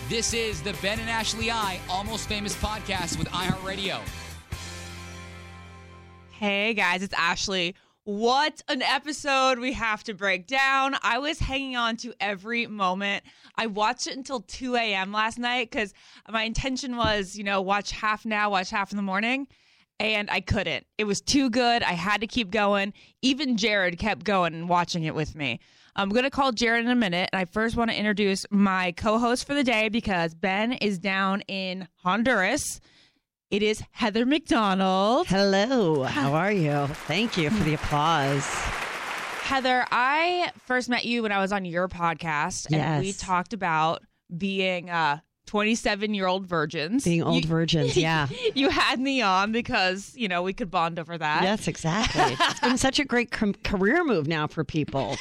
This is the Ben and Ashley I Almost Famous podcast with iHeartRadio. Hey guys, it's Ashley. What an episode we have to break down. I was hanging on to every moment. I watched it until 2 a.m. last night because my intention was, watch half now, watch half in the morning. And I couldn't. It was too good. I had to keep going. Even Jared kept going and watching it with me. I'm going to call Jared in a minute. And I first want to introduce my co-host for the day because Ben is down in Honduras. It is Heather McDonald. Hello. How are you? Thank you for the applause. Heather, I first met you when I was on your podcast. And we talked about being 27-year-old virgins. Being old virgins, yeah. You had me on because, we could bond over that. Yes, exactly. It's been such a great career move now for people.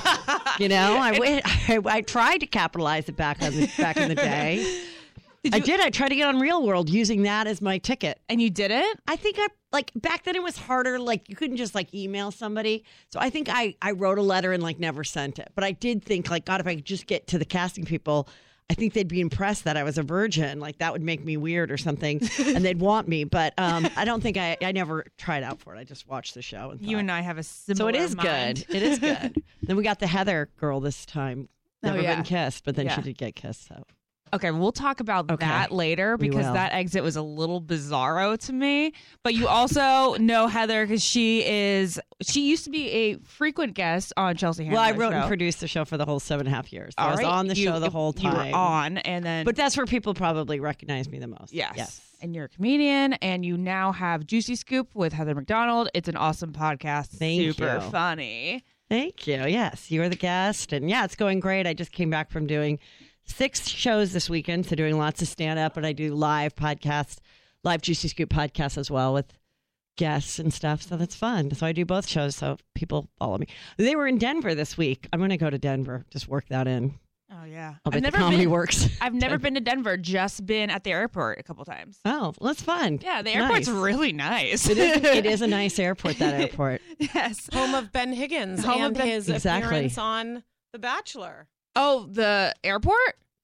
I tried to capitalize it back in the day. I did. I tried to get on Real World using that as my ticket. And you didn't? I think back then it was harder. You couldn't just email somebody. So I think I wrote a letter and never sent it. But I did think God, if I could just get to the casting people, I think they'd be impressed that I was a virgin. That would make me weird or something, and they'd want me. But I don't think I never tried out for it. I just watched the show. And you and I have a similar So it is mind. good. It is good. Then we got the Heather girl this time. Never been kissed, but then she did get kissed. So. Okay, we'll talk about that later because that exit was a little bizarro to me. But you also know Heather because she used to be a frequent guest on Chelsea Handler's Well, I wrote show. and produced the show for the whole 7.5 years. I was on the show the whole time. You were on, and then but that's where people probably recognize me the most. Yes. And you're a comedian, and you now have Juicy Scoop with Heather McDonald. It's an awesome podcast. Super funny. Thank you. Yes, you were the guest, and it's going great. I just came back from doing 6 shows this weekend, so doing lots of stand-up, and I do live podcasts, live Juicy Scoop podcasts as well with guests and stuff, so that's fun. So I do both shows, so people follow me. They were in Denver this week. I'm going to go to Denver, just work that in. Oh, yeah. I'll bet the comedy works. I've never been to Denver, just been at the airport a couple times. Oh, well, that's fun. Yeah, the airport's really nice. It is a nice airport, that airport. Yes. Home of Ben Higgins and his appearance on The Bachelor. Oh, the airport?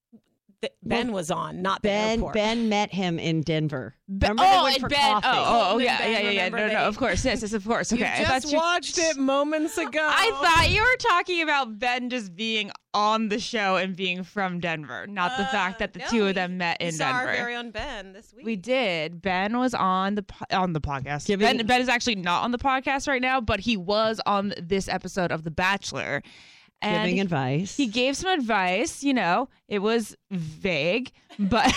Ben was on, not the airport. Ben met him in Denver. Remember they went for Ben. coffee. Yeah. No, of course. Yes, of course. Okay. You just watched it moments ago. I thought you were talking about Ben just being on the show and being from Denver, not the fact that the two of them met in Denver. Our very own Ben this week. We did. Ben was on the podcast. Ben is actually not on the podcast right now, but he was on this episode of The Bachelor. And giving advice. He gave some advice, it was vague, but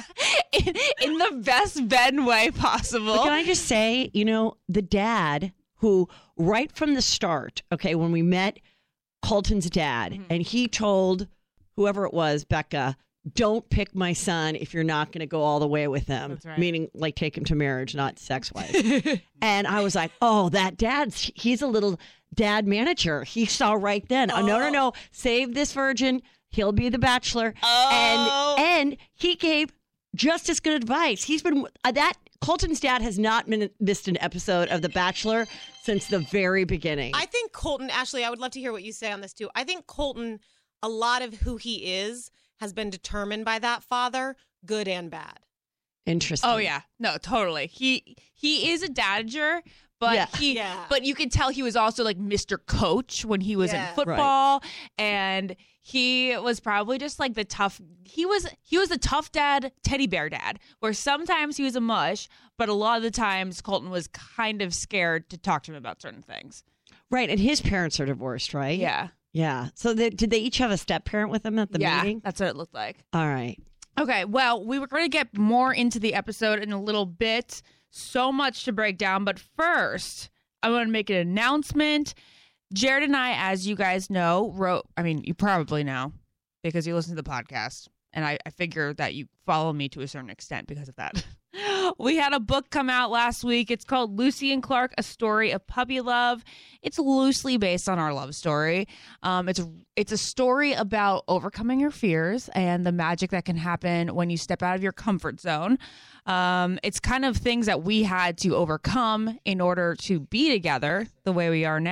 in the best Ben way possible. But can I just say, the dad who right from the start, when we met Colton's dad, and he told whoever it was, Becca, don't pick my son if you're not going to go all the way with him. That's right. Meaning take him to marriage, not sex-wise. And I was like, oh, that he's a little dad manager. He saw right then. Oh, no. Save this virgin. He'll be the bachelor. Oh. And he gave just as good advice. He's been Colton's dad has not missed an episode of The Bachelor since the very beginning. I think Colton, Ashley, I would love to hear what you say on this too. I think Colton, a lot of who he is has been determined by that father, good and bad. Interesting. Oh yeah, no, totally. He is a dadager, but but you could tell he was also Mr. Coach when he was in football, and he was probably just the tough. He was the tough dad, teddy bear dad, where sometimes he was a mush, but a lot of the times Colton was kind of scared to talk to him about certain things. Right, and his parents are divorced, right? Yeah. Yeah. So did they each have a step parent with them at the meeting? That's what it looked like. All right. Okay, well, we were going to get more into the episode in a little bit. So much to break down. But first, I want to make an announcement. Jared and I, as you guys know, you probably know because you listen to the podcast. And I figure that you follow me to a certain extent because of that. We had a book come out last week. It's called Lucy and Clark, A Story of Puppy Love. It's loosely based on our love story. It's a story about overcoming your fears and the magic that can happen when you step out of your comfort zone. It's kind of things that we had to overcome in order to be together the way we are now.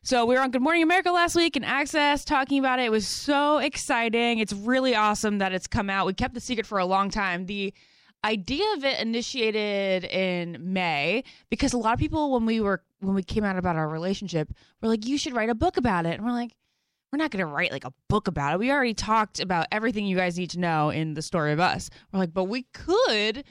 So we were on Good Morning America last week and Access talking about it. It was so exciting. It's really awesome that it's come out. We kept the secret for a long time. The idea of it initiated in May because a lot of people, when we came out about our relationship, were like, you should write a book about it. And we're like, we're not going to write like a book about it. We already talked about everything you guys need to know in The Story of Us. We're like, but we could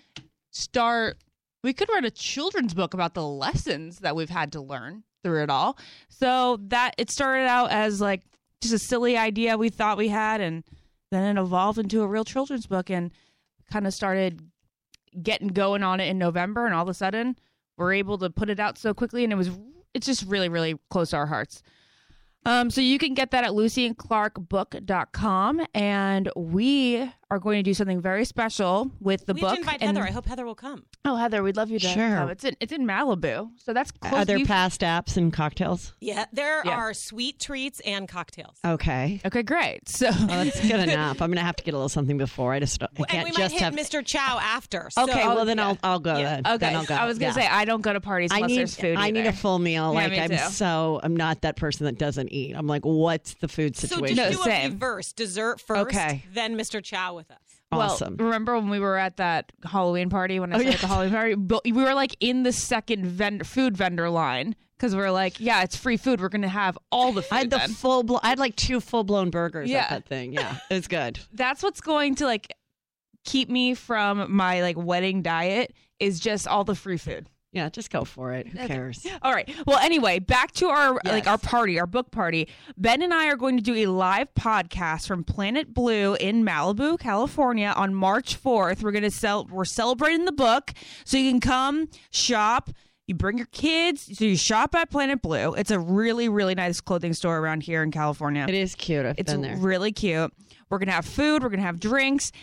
write a children's book about the lessons that we've had to learn through it all. So that it started out as like just a silly idea we thought we had, and then it evolved into a real children's book and kind of started getting going on it in November. And all of a sudden we're able to put it out so quickly, and it's just really, really close to our hearts. So you can get that at LucyandClarkBook.com, and we are going to do something very special with the we book. We invite Heather. I hope Heather will come. Oh, Heather, we'd love you to come. It's in Malibu, so that's close. Are there past apps and cocktails? Yeah, there are sweet treats and cocktails. Okay. Okay, great. So that's good enough. I'm going to have to get a little something before. I can't and we might hit Mr. Chow after. So. Okay, well then I'll go then. Okay, then I'll go. I was going to say I don't go to parties unless there's food. I need a full meal. Yeah, like I'm not that person that doesn't eat. I'm like, what's the food situation? So just do a reverse dessert first, then Mr. Chow with us. Awesome. Well, remember when we were at that Halloween party when I said at the Halloween party? We were like in the second food vendor line because we were like, yeah, it's free food. We're going to have all the food. I had like 2 full-blown burgers at that thing. Yeah, it was good. That's what's going to like keep me from my like wedding diet is just all the free food. Yeah, just go for it. Who cares? All right. Well, anyway, back to our party, our book party. Ben and I are going to do a live podcast from Planet Blue in Malibu, California on March 4th. We're celebrating the book, so you can come shop. You bring your kids, so you shop at Planet Blue. It's a really, really nice clothing store around here in California. It is cute. I've been there. It's really cute. We're going to have food. We're going to have drinks.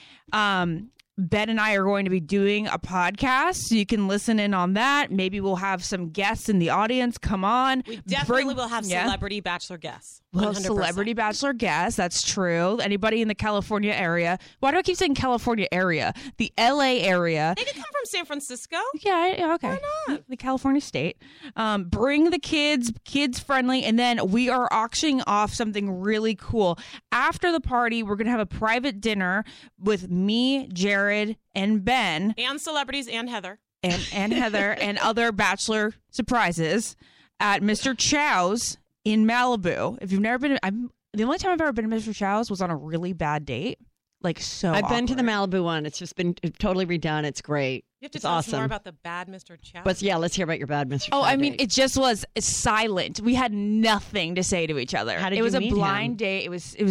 Ben and I are going to be doing a podcast, so you can listen in on that. Maybe we'll have some guests in the audience. Come on. We definitely will have celebrity bachelor guests. 100%. Well, celebrity bachelor guests. That's true. Anybody in the California area. Why do I keep saying California area? The LA area. They could come from San Francisco. Yeah, okay. Why not? The California state. Bring the kids friendly. And then we are auctioning off something really cool. After the party, we're going to have a private dinner with me, Jared, and Ben. And celebrities and Heather. And Heather and other bachelor surprises at Mr. Chow's in Malibu. If you've never been, the only time I've ever been to Mr. Chow's was on a really bad date. Like I've been to the Malibu one. It's just been totally redone. It's great. You have to tell us more about the bad Mr. Chow. But yeah, let's hear about your bad Mr. Chow. Oh, I mean, it just was silent. We had nothing to say to each other. How did it was you a meet blind him? date.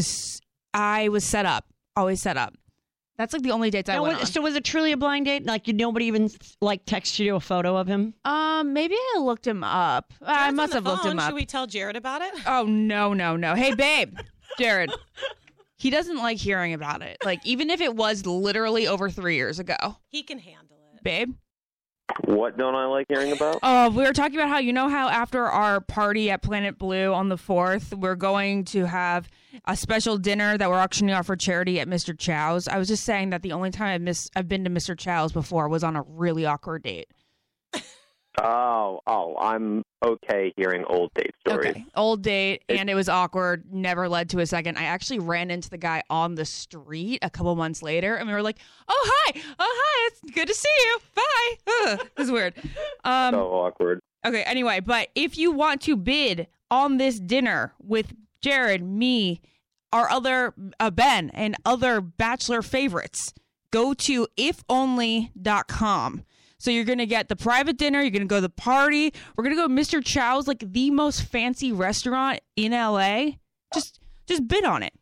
I was set up. Always set up. That's like the only dates I went on. So was it truly a blind date? Like nobody even like texted you a photo of him? Maybe I looked him up. I must have looked him up. Should we tell Jared about it? Oh, no. Hey, babe. Jared. He doesn't like hearing about it. Like, even if it was literally over 3 years ago. He can handle it. Babe? What don't I like hearing about? Oh, we were talking about how after our party at Planet Blue on the 4th, we're going to have a special dinner that we're auctioning off for charity at Mr. Chow's. I was just saying that the only time I've been to Mr. Chow's before was on a really awkward date. Oh, I'm okay hearing old date stories. Okay, old date, and it was awkward, never led to a second. I actually ran into the guy on the street a couple months later, and we were like, oh, hi, it's good to see you, bye. Ugh, this is weird. So awkward. Okay, anyway, but if you want to bid on this dinner with Jared, me, our other Ben, and other Bachelor favorites, go to ifonly.com. So you're going to get the private dinner. You're going to go to the party. We're going to go to Mr. Chow's, like the most fancy restaurant in LA. Just bid on it,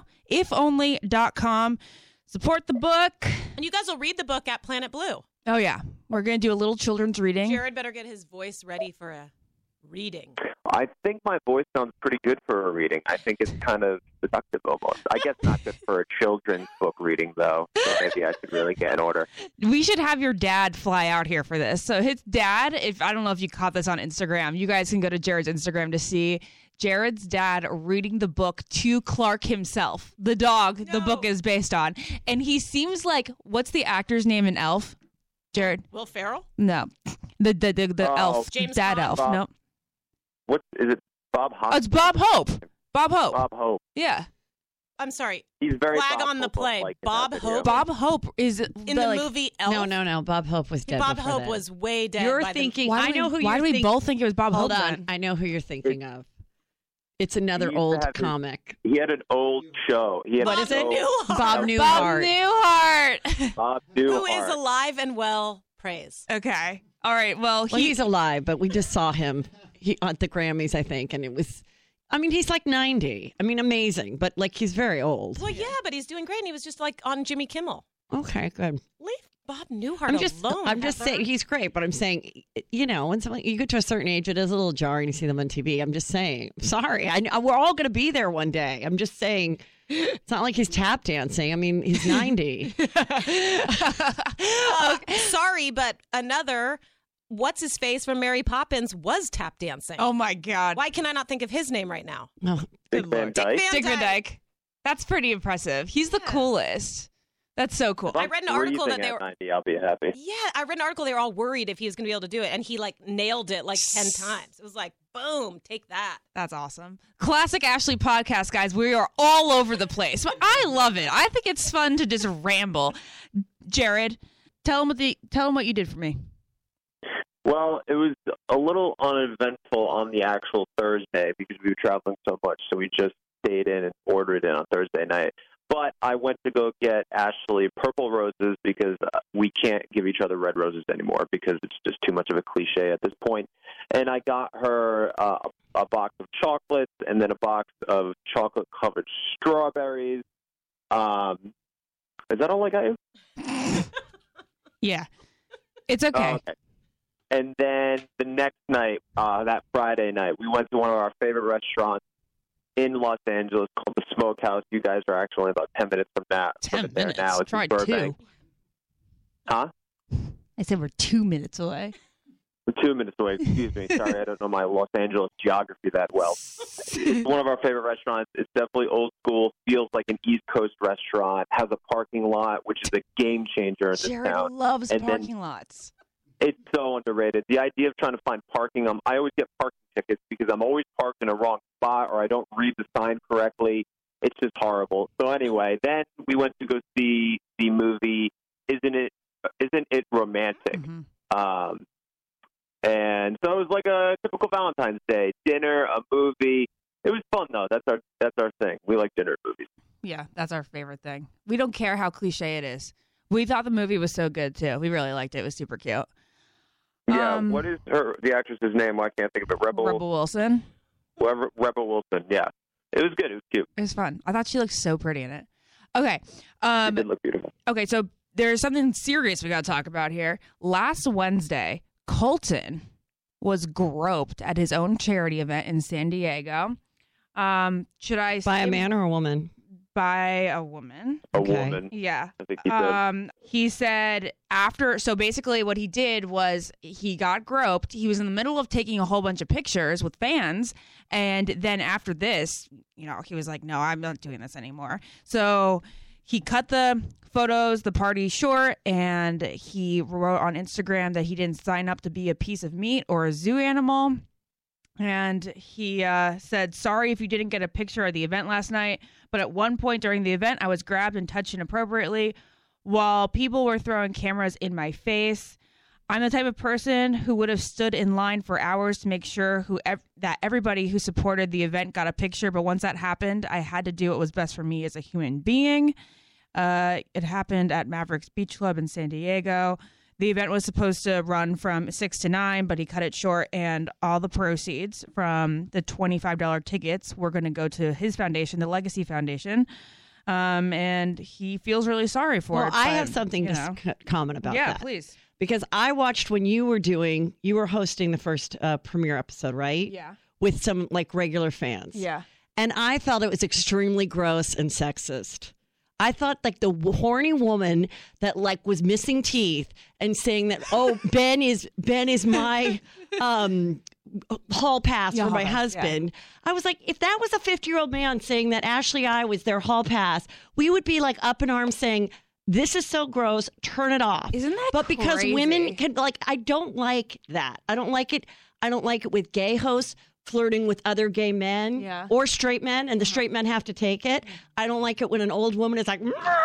ifonly.com. Support the book. And you guys will read the book at Planet Blue. Oh, yeah. We're going to do a little children's reading. Jared better get his voice ready for a reading. I think my voice sounds pretty good for a reading. I think it's kind of seductive almost. I guess not good for a children's book reading, though. So maybe I should really get in order. We should have your dad fly out here for this. So his dad, I don't know if you caught this on Instagram, you guys can go to Jared's Instagram to see Jared's dad reading the book to Clark himself, the dog the book is based on. And he seems like, what's the actor's name in Elf? Jared? Will Ferrell? No. The elf. James Dad Caan? elf. No. What is it? Bob Hope. Oh, it's Bob Hope. Bob Hope. Bob Hope. Yeah. I'm sorry. He's very Flag Bob on the Hope-like play. in that Bob video. Hope. Bob Hope is In the movie Elf. No. Bob Hope was dead. Bob before Hope that. was way dead. You're by the- thinking. Why I do know we, who why you're do we thinking. both think it was Bob Hold Hope on. then? I know who you're thinking of. It's another He used to old have his- comic. He had an old show. He had What a is it? show- Newhart. Bob Bob Newhart. Newhart. Bob Newhart. Who is alive and well, praise. Okay. All right. Well, Well, he's alive, but we just saw him at the Grammys, I think, and it was. I mean, he's like 90. I mean, amazing, but like he's very old. Well, yeah, but he's doing great, and he was just like on Jimmy Kimmel. Okay, good. Leave Bob Newhart alone. I'm just Heather. saying he's great, but I'm saying, when someone you get to a certain age, it is a little jarring to see them on TV. I'm just saying. Sorry, we're all going to be there one day. I'm just saying. It's not like he's tap dancing. I mean, he's 90. Sorry, but another what's his face from Mary Poppins was tap dancing. Oh my God. Why can I not think of his name right now? No, Dick Good Van Lord. Dyke. Dick Dick Van Dyke. That's pretty impressive. He's the coolest. That's so cool. If I'm I read an article that freezing they at were- 90, I'll be happy. Yeah, I read an article. They were all worried if he was going to be able to do it, and he like nailed it like 10 times. It was like, boom, take that. That's awesome. Classic Ashley podcast, guys. We are all over the place, but I love it. I think it's fun to just ramble. Jared, tell him what you did for me. Well, it was a little uneventful on the actual Thursday because we were traveling so much, so we just stayed in and ordered in on Thursday night. But I went to go get Ashley purple roses because we can't give each other red roses anymore because it's just too much of a cliche at this point. And I got her a box of chocolates and then a box of chocolate-covered strawberries. Is that all I got you? Yeah. It's okay. Oh, okay. And then the next night, that Friday night, we went to one of our favorite restaurants in Los Angeles called the Smokehouse. You guys are actually about 10 minutes from that. 10 there minutes. now. It's in Tried Burbank. 2. Huh? I said we're 2 minutes away. We're 2 minutes away. Excuse me. Sorry, I don't know my Los Angeles geography that well. It's one of our favorite restaurants. It's definitely old school. Feels like an East Coast restaurant. Has a parking lot, which is a game changer in this Jared town. loves And then- parking lots. It's so underrated. The idea of trying to find parking, I always get parking tickets because I'm always parked in a wrong spot or I don't read the sign correctly. It's just horrible. So anyway, then we went to go see the movie Isn't It Romantic? Mhm. And so it was like a typical Valentine's Day dinner, a movie. It was fun though. That's our thing. We like dinner movies. Yeah, that's our favorite thing. We don't care how cliche it is. We thought the movie was so good too. We really liked it. It was super cute. Yeah. What is the actress's name? I can't think of it. Rebel Wilson. Rebel Wilson. Yeah. It was good. It was cute. It was fun. I thought she looked so pretty in it. Okay. It did look beautiful. Okay, so there's something serious we got to talk about here. Last Wednesday, Colton was groped at his own charity event in San Diego. Should I by say a man or a woman? By a woman. A Okay. woman. Yeah. I think he did. He said so basically what he did was he got groped. He was in the middle of taking a whole bunch of pictures with fans. And then after this, he was like, no, I'm not doing this anymore. So he cut the photos, the party short, and he wrote on Instagram that he didn't sign up to be a piece of meat or a zoo animal. And he said, sorry if you didn't get a picture of the event last night, but at one point during the event, I was grabbed and touched inappropriately while people were throwing cameras in my face. I'm the type of person who would have stood in line for hours to make sure that everybody who supported the event got a picture. But once that happened, I had to do what was best for me as a human being. It happened at Mavericks Beach Club in San Diego. The event was supposed to run from 6 to 9, but he cut it short, and all the proceeds from the $25 tickets were going to go to his foundation, the Legacy Foundation, and he feels really sorry for it. Well, I but, have something to comment about that. Yeah, please. Because I watched when you were hosting the first premiere episode, right? Yeah. With some like regular fans. Yeah. And I felt it was extremely gross and sexist. I thought like the horny woman that like was missing teeth and saying that, oh, Ben is my hall pass Yeah, for my hall pass, husband. I was like, if that was a 50-year-old man saying that Ashley I was their hall pass, we would be like up in arms saying, this is so gross, turn it off. Isn't that But because crazy? women can I don't like that. I don't like it. I don't like it with gay hosts. flirting with other gay men or straight men, and the straight men have to take it. I don't like it when an old woman is like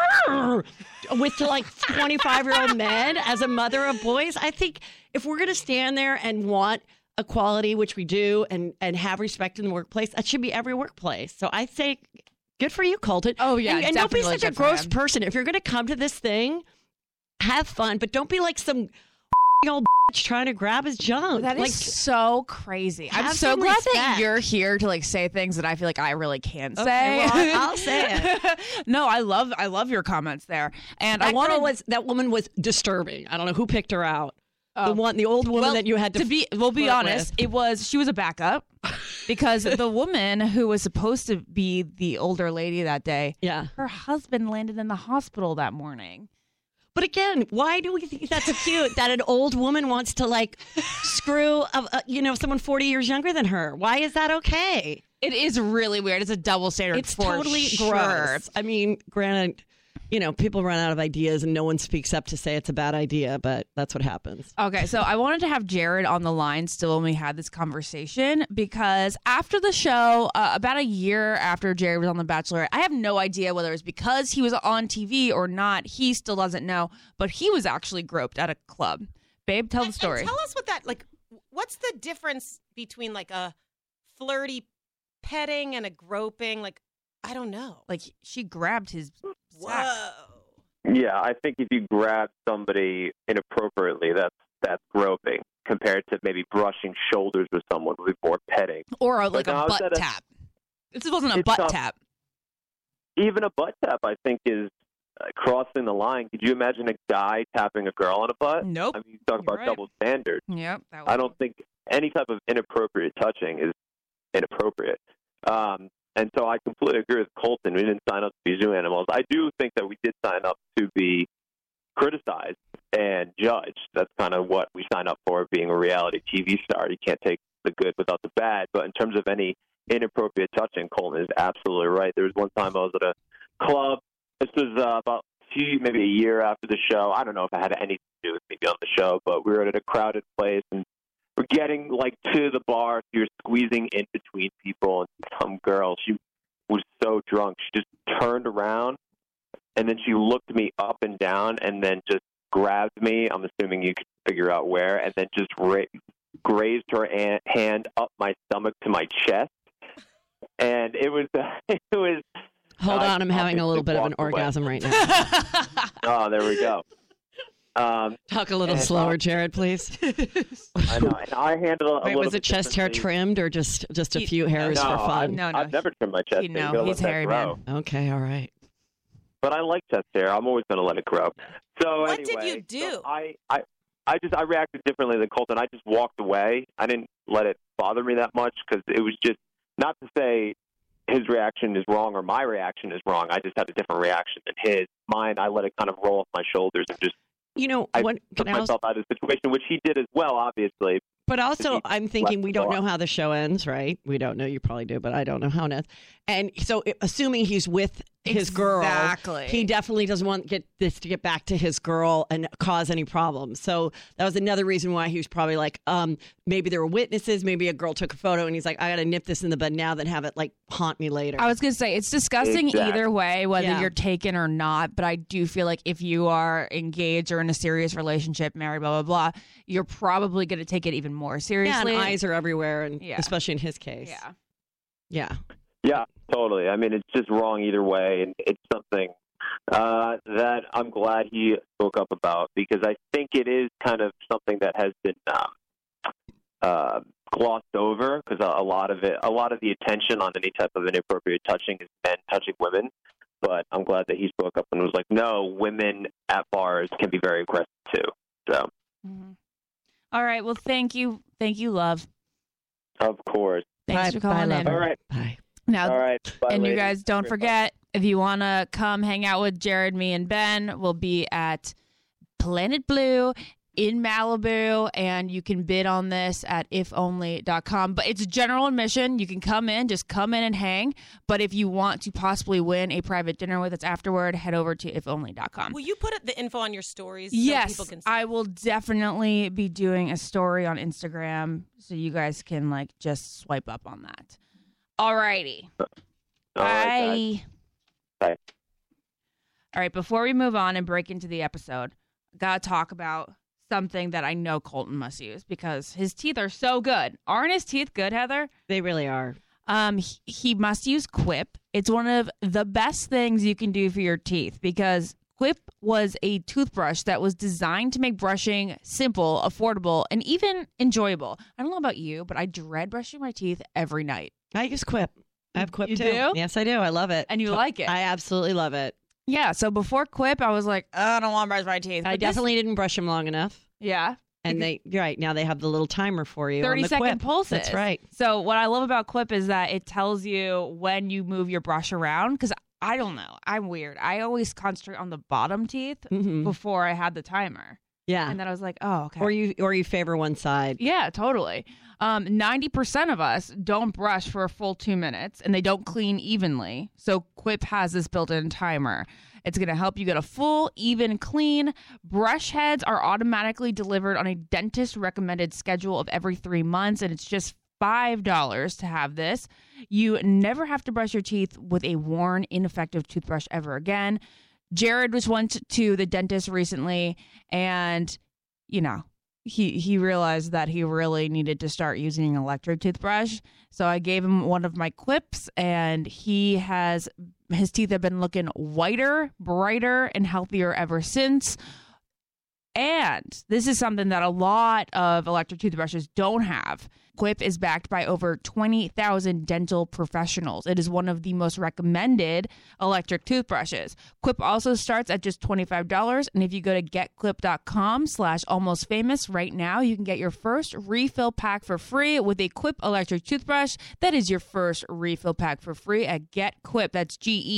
with like 25-year-old men as a mother of boys. I think if we're going to stand there and want equality, which we do, and have respect in the workplace, that should be every workplace. So I say, good for you, Colton. Oh, yeah, and don't be such a good for gross him. person. If you're going to come to this thing, have fun, but don't be like some old bitch trying to grab his junk. That is like, so crazy. I'm have so some glad that respect. you're here to like say things that I feel like I really can't say. okay, well, I'll say it. No, I love your comments there, and I That wanted girl that woman was disturbing. I don't know who picked her out. Oh. The old woman that you had to be flirt honest, with. she was a backup because the woman who was supposed to be the older lady that day, Yeah. her husband landed in the hospital that morning. But again, why do we think that's so cute that an old woman wants to like screw someone 40 years younger than her? Why is that okay? It is really weird. It's a double standard. It's for totally sure. gross. I mean, granted, people run out of ideas and no one speaks up to say it's a bad idea, but that's what happens. Okay, so I wanted to have Jared on the line still when we had this conversation because after the show, about a year after Jared was on The Bachelor, I have no idea whether it was because he was on TV or not. He still doesn't know, but he was actually groped at a club. Babe, tell the story. And tell us what's the difference between like a flirty petting and a groping? Like, I don't know. Like, she grabbed his Whoa. sack. Yeah, I think if you grab somebody inappropriately, that's groping compared to maybe brushing shoulders with someone before petting. Or like But a now is butt that a- tap. This wasn't a It's butt tough. tap. Even a butt tap, I think, is crossing the line. Could you imagine a guy tapping a girl on a butt? Nope. I mean, you talk about You're right. double standards. Yep. That was I don't think any type of inappropriate touching is inappropriate. And so I completely agree with Colton. We didn't sign up to be zoo animals. I do think that we did sign up to be criticized and judged. That's kind of what we sign up for, being a reality TV star. You can't take the good without the bad. But in terms of any inappropriate touching, Colton is absolutely right. There was one time I was at a club. This was about maybe a year after the show. I don't know if it had anything to do with me on the show, but we were at a crowded place and we're getting like to the bar. So you're squeezing in between people, and some girl, she was so drunk, she just turned around and then she looked me up and down and then just grabbed me. I'm assuming you could figure out where, and then just grazed her hand up my stomach to my chest. And it was Hold on, I'm having a little bit of an walked away. orgasm right now. Oh, there we go. Talk a little slower, Jared, please. I know. And I handled it a Wait, little was bit it chest hair differently. trimmed or just a few hairs No, for fun? No, I've never trimmed my chest hair. You gotta he's let that hairy, grow. man. Okay, all right. But I like chest hair. I'm always going to let it grow. So What anyway, did you do? so I reacted differently than Colton. I just walked away. I didn't let it bother me that much because it was just not to say his reaction is wrong or my reaction is wrong. I just had a different reaction than his. Mine, I let it kind of roll off my shoulders and just I took myself out of the situation, which he did as well, obviously. But also, He I'm thinking left we the don't bar. know how the show ends, right? We don't know. You probably do, but I don't know how it ends. And so, assuming he's with his girl, Exactly. he definitely doesn't want this to get back to his girl and cause any problems. So that was another reason why he was probably like, maybe there were witnesses, maybe a girl took a photo, and he's like, I got to nip this in the bud now than have it like haunt me later. I was going to say, it's disgusting Exactly. either way, whether Yeah. you're taken or not. But I do feel like if you are engaged or in a serious relationship, married, blah, blah, blah, you're probably going to take it even more yeah, seriously. and eyes are everywhere, and Yeah. especially in his case. Yeah. Yeah. Yeah, totally. I mean, it's just wrong either way, and it's something that I'm glad he spoke up about because I think it is kind of something that has been glossed over because a lot of the attention on any type of inappropriate touching is men touching women. But I'm glad that he spoke up and was like, no, women at bars can be very aggressive too. So, Mhm. All right. Well, thank you. Thank you, love. of course. Thanks Bye- for bye, calling in. lover. All right. Bye. Now, All right. Bye, and you ladies. guys don't Great forget, if you want to come hang out with Jared, me, and Ben, we'll be at Planet Blue in Malibu, and you can bid on this at ifonly.com. But it's general admission. You can come in and hang. But if you want to possibly win a private dinner with us afterward, head over to ifonly.com. Will you put the info on your stories so Yes, people can see? I will definitely be doing a story on Instagram so you guys can like just swipe up on that. Alrighty. All right, Bye. Bye. All right, before we move on and break into the episode, I got to talk about something that I know Colton must use because his teeth are so good. Aren't his teeth good, Heather? They really are. He must use Quip. It's one of the best things you can do for your teeth because Quip was a toothbrush that was designed to make brushing simple, affordable, and even enjoyable. I don't know about you, but I dread brushing my teeth every night. I use Quip. I have Quip You too. do? Yes, I do. I love it. And you like it? I absolutely love it. Yeah, so before Quip, I was like, oh, I don't want to brush my teeth. I But this- definitely didn't brush them long enough. Yeah. And you're right, now they have the little timer for you. 30 on the second Quip. pulses. That's right. So what I love about Quip is that it tells you when you move your brush around because I don't know. I'm weird. I always concentrate on the bottom teeth Mhm. before I had the timer. Yeah. And then I was like, oh, okay. Or you favor one side. Yeah, totally. 90% of us don't brush for a full 2 minutes and they don't clean evenly. So Quip has this built-in timer. It's going to help you get a full, even clean. Brush heads are automatically delivered on a dentist recommended schedule of every 3 months, and it's just $5 to have this. You never have to brush your teeth with a worn, ineffective toothbrush ever again. Jared was went to the dentist recently, and, he realized that he really needed to start using an electric toothbrush. So I gave him one of my Quips, and his teeth have been looking whiter, brighter, and healthier ever since. And this is something that a lot of electric toothbrushes don't have. Quip is backed by over 20,000 dental professionals. It is one of the most recommended electric toothbrushes. Quip also starts at just $25. And if you go to getquip.com/almostfamous right now, you can get your first refill pack for free with a Quip electric toothbrush. That is your first refill pack for free at GetQuip. That's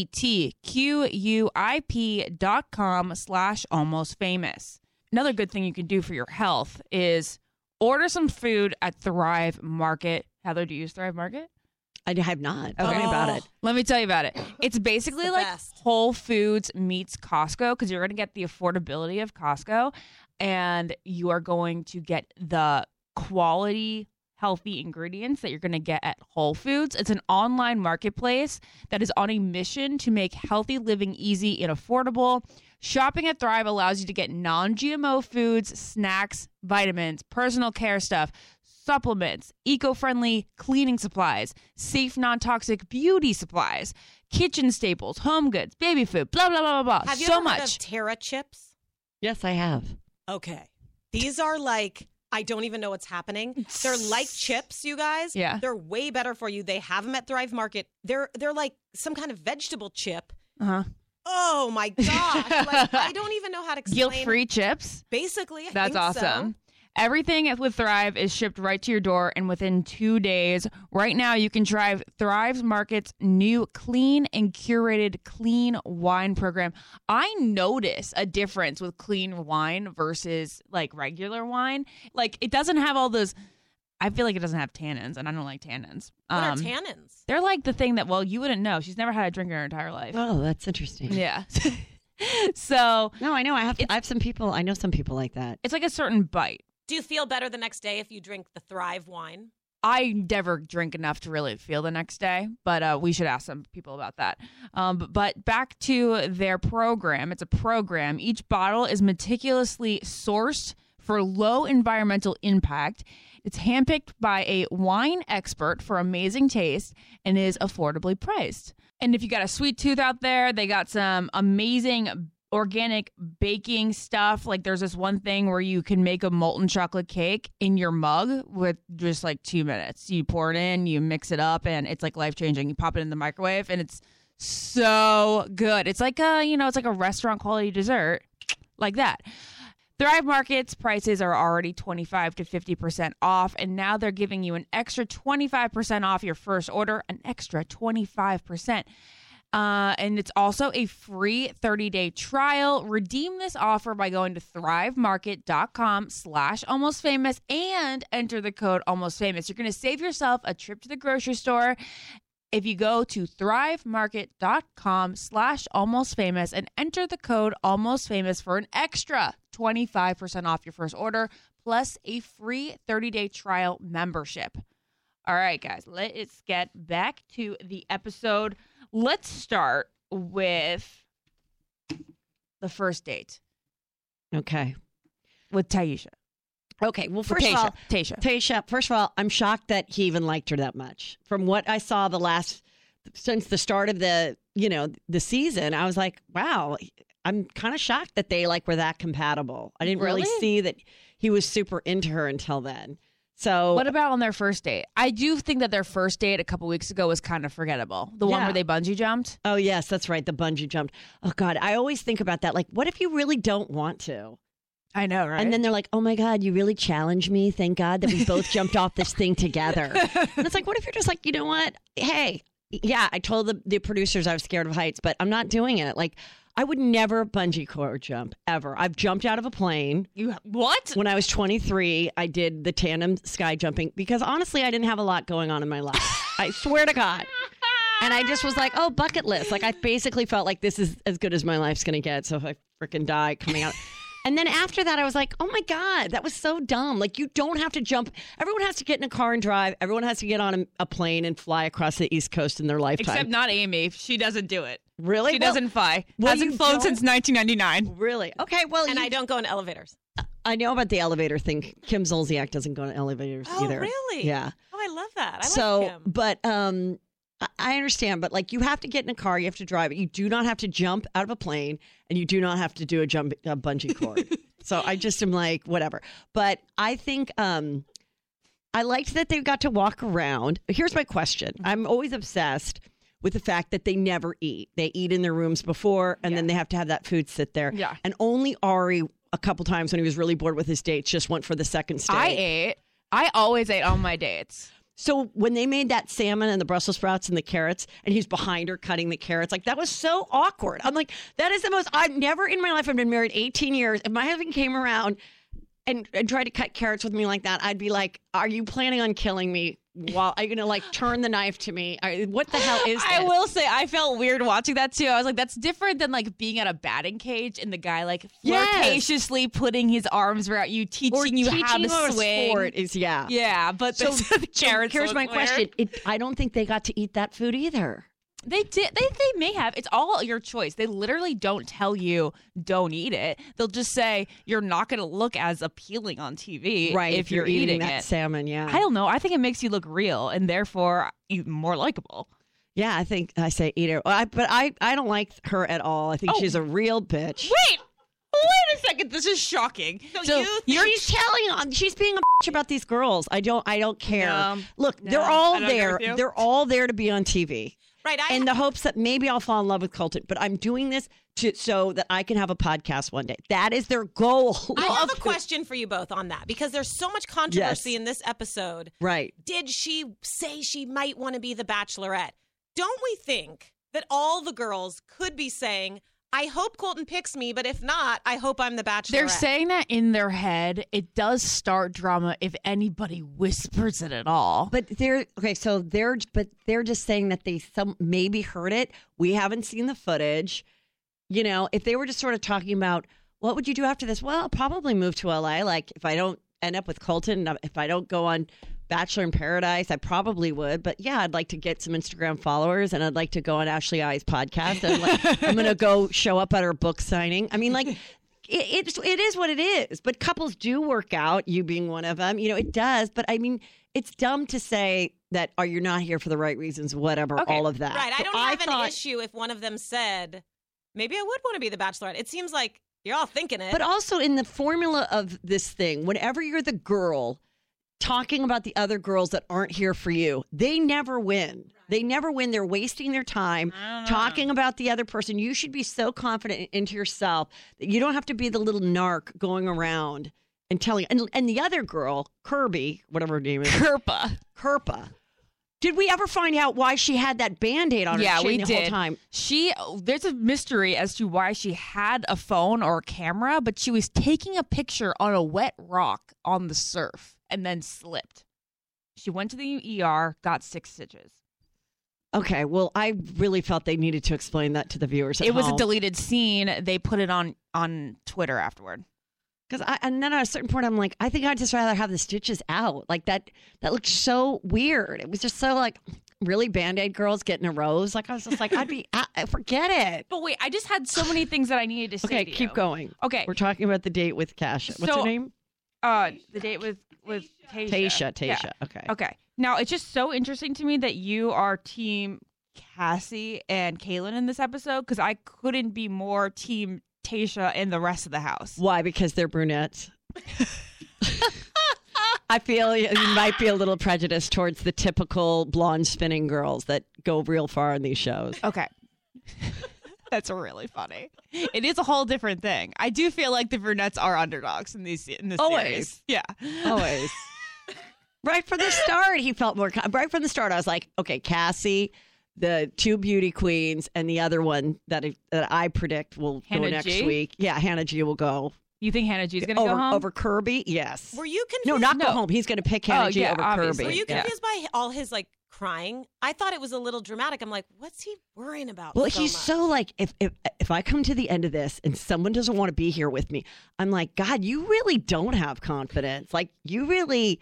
GetQuip.com/almostfamous. Another good thing you can do for your health is order some food at Thrive Market. Heather, do you use Thrive Market? I have not. Tell me about it. Let me tell you about it. It's basically the like best. Whole Foods meets Costco because you're going to get the affordability of Costco and you are going to get the quality, healthy ingredients that you're going to get at Whole Foods. It's an online marketplace that is on a mission to make healthy living easy and affordable. Shopping at Thrive allows you to get non-GMO foods, snacks, vitamins, personal care stuff, supplements, eco-friendly cleaning supplies, safe non-toxic beauty supplies, kitchen staples, home goods, baby food, blah, blah, blah, blah, blah. Have you so ever heard much. of Terra chips? Yes, I have. Okay. These are like, I don't even know what's happening. They're like chips, you guys. Yeah. They're way better for you. They have them at Thrive Market. They're like some kind of vegetable chip. Uh-huh. Oh my gosh. Like, I don't even know how to explain. Guilt-free chips. Basically, I That's think awesome. so. Everything with Thrive is shipped right to your door and within 2 days. Right now, you can try Thrive Market's new clean and curated clean wine program. I notice a difference with clean wine versus like regular wine. Like it doesn't have all those. I feel like it doesn't have tannins, and I don't like tannins. What are tannins? They're like the thing that, well, you wouldn't know. She's never had a drink in her entire life. Oh, that's interesting. Yeah. So No, I know. I have some people. I know some people like that. it's like a certain bite. Do you feel better the next day if you drink the Thrive wine? I never drink enough to really feel the next day, but we should ask some people about that. But back to their program. It's a program. Each bottle is meticulously sourced for low environmental impact. It's handpicked by a wine expert for amazing taste and is affordably priced. And if you got a sweet tooth out there, they got some amazing organic baking stuff. Like there's this one thing where you can make a molten chocolate cake in your mug with just like 2 minutes. You pour it in, you mix it up, and it's like life-changing. You pop it in the microwave and it's so good. It's like it's like a restaurant quality dessert like that. Thrive Market's prices are already 25 to 50% off, and now they're giving you an extra 25% off your first order, an extra 25%. And it's also a free 30-day trial. Redeem this offer by going to thrivemarket.com/almostfamous and enter the code almostfamous. You're going to save yourself a trip to the grocery store if you go to thrivemarket.com/almostfamous and enter the code almostfamous for an extra 25% off your first order, plus a free 30-day trial membership. All right, guys, let's get back to the episode. Let's start with the first date Okay. with Taisha. Okay. Well, first of all, Taisha. First of all, I'm shocked that he even liked her that much. From what I saw since the start of the season, I was like, wow, I'm kind of shocked that they were that compatible. I didn't really see that he was super into her until then. So What about on their first date? I do think that their first date a couple weeks ago was kind of forgettable. The one Yeah. where they bungee jumped. Oh, yes, that's right. The bungee jumped. Oh, God. I always think about that. What if you really don't want to? I know, right? And then they're like, oh, my God, you really challenged me. Thank God that we both jumped off this thing together. And it's like, what if you're just like, you know what? Hey, yeah, I told the producers I was scared of heights, but I'm not doing it. I would never bungee cord jump, ever. I've jumped out of a plane. What? When I was 23, I did the tandem sky jumping because honestly, I didn't have a lot going on in my life. I swear to God. And I just was like, oh, bucket list. I basically felt like this is as good as my life's going to get. So if I freaking die coming out. And then after that, I was like, oh my God, that was so dumb. You don't have to jump. Everyone has to get in a car and drive. Everyone has to get on a plane and fly across the East Coast in their lifetime. Except not Amy. She doesn't do it. Really? She doesn't fly. well, Hasn't you flown don't? since 1999. Really? Okay, well. And I don't go in elevators. I know about the elevator thing. Kim Zolciak doesn't go to elevators either. Oh, really? Yeah. Oh, I love that. I So, like him. but I understand, but you have to get in a car, you have to drive it. You do not have to jump out of a plane, and you do not have to do a bungee cord. So I just am like, whatever. But I think I liked that they got to walk around. Here's my question. I'm always obsessed with the fact that they never eat. They eat in their rooms before, and then they have to have that food sit there. Yeah. And only Ari, a couple times when he was really bored with his dates, just went for the second steak. I ate. I always ate on my dates. So when they made that salmon and the Brussels sprouts and the carrots, and he's behind her cutting the carrots, that was so awkward. I'm like, that is the most, I've never in my life, I've been married 18 years. If my husband came around and tried to cut carrots with me like that, I'd be like, are you planning on killing me? Are you going to turn the knife to me? What the hell is this? I will say I felt weird watching that too. I was like, that's different than being at a batting cage and the guy flirtatiously putting his arms around you, teaching you how to swing. Sport is, yeah. Yeah, but So, the carrots here's look my weird. question. I don't think they got to eat that food either. They did. They may have. It's all your choice. They literally don't tell you don't eat it. They'll just say you're not going to look as appealing on TV, Right. if you're eating that it. salmon, yeah. I don't know. I think it makes you look real and therefore even more likable. Yeah, I think I say eat her. But I don't like her at all. I think she's a real bitch. Wait a second. This is shocking. So She's being a bitch about these girls. I don't care. No, Look, no, they're all I don't agree there. with you. They're all there to be on TV. Right. In the hopes that maybe I'll fall in love with Colton, but I'm doing this so that I can have a podcast one day. That is their goal. I have a question for you both on that because there's so much controversy in this episode. Right. Did she say she might want to be the Bachelorette? Don't we think that all the girls could be saying, I hope Colton picks me, but if not, I hope I'm the Bachelorette? they're saying that in their head. It does start drama if anybody whispers it at all. But they're just saying that they maybe heard it. We haven't seen the footage. If they were just sort of talking about what would you do after this? Well, I'll probably move to LA. If I don't end up with Colton, if I don't go on Bachelor in Paradise, I probably would. But yeah, I'd like to get some Instagram followers and I'd like to go on Ashley I's podcast. And I'm going to go show up at her book signing. I mean, it is what it is. But couples do work out, you being one of them. It does. But I mean, it's dumb to say that, you're not here for the right reasons, whatever, all of that. Right. I So don't have thought- an issue if one of them said, maybe I would want to be the Bachelorette. It seems like you're all thinking it. But also in the formula of this thing, whenever you're the girl talking about the other girls that aren't here for you, they never win. Right. They never win. They're wasting their time talking about the other person. You should be so confident into yourself that you don't have to be the little narc going around and telling. And the other girl, Kirby, whatever her name is, Kirpa. Kirpa, Did we ever find out why she had that Band-Aid on her Yeah, chin we the did. whole time? There's a mystery as to why she had a phone or a camera, but she was taking a picture on a wet rock on the surf and then slipped. She went to the ER, got 6 stitches. Okay, well, I really felt they needed to explain that to the viewers at It was a home. deleted scene. They put it on Twitter afterward. And then at a certain point, I'm like, I think I'd just rather have the stitches out. Like that looked so weird. It was just so like, really Band-Aid girls getting a rose. Like I was just like, forget it. But wait, I just had so many things that I needed to say. Okay, to keep you. going. Okay, We're talking about the date with Kasha. What's So- her name? the date with Tasha. Tasha. Yeah. Okay. Okay. Now it's just so interesting to me that you are team Cassie and Kaylin in this episode because I couldn't be more team Tasha and the rest of the house. Why? Because they're brunettes. I feel you might be a little prejudiced towards the typical blonde spinning girls that go real far in these shows. Okay. That's really funny. It is a whole different thing. I do feel like the brunettes are underdogs in this Always. series. Yeah. Always. Right from the start, he felt more. Right from the start, I was like, okay, Cassie, the 2 beauty queens, and the other one that I predict will Hannah go next G? week. Yeah, Hannah G will go. You think Hannah G's going to over, go home? over Kirby? Yes. Were you confused? No, not go No. home. He's going to pick Hannah Oh, G yeah, over obviously. Were Kirby. you Yeah. confused by all his like crying? I thought it was a little dramatic. I'm like, what's he worrying about? Well, so he's much? so like, if I come to the end of this and someone doesn't want to be here with me, I'm like, God, you really don't have confidence. Like, you really,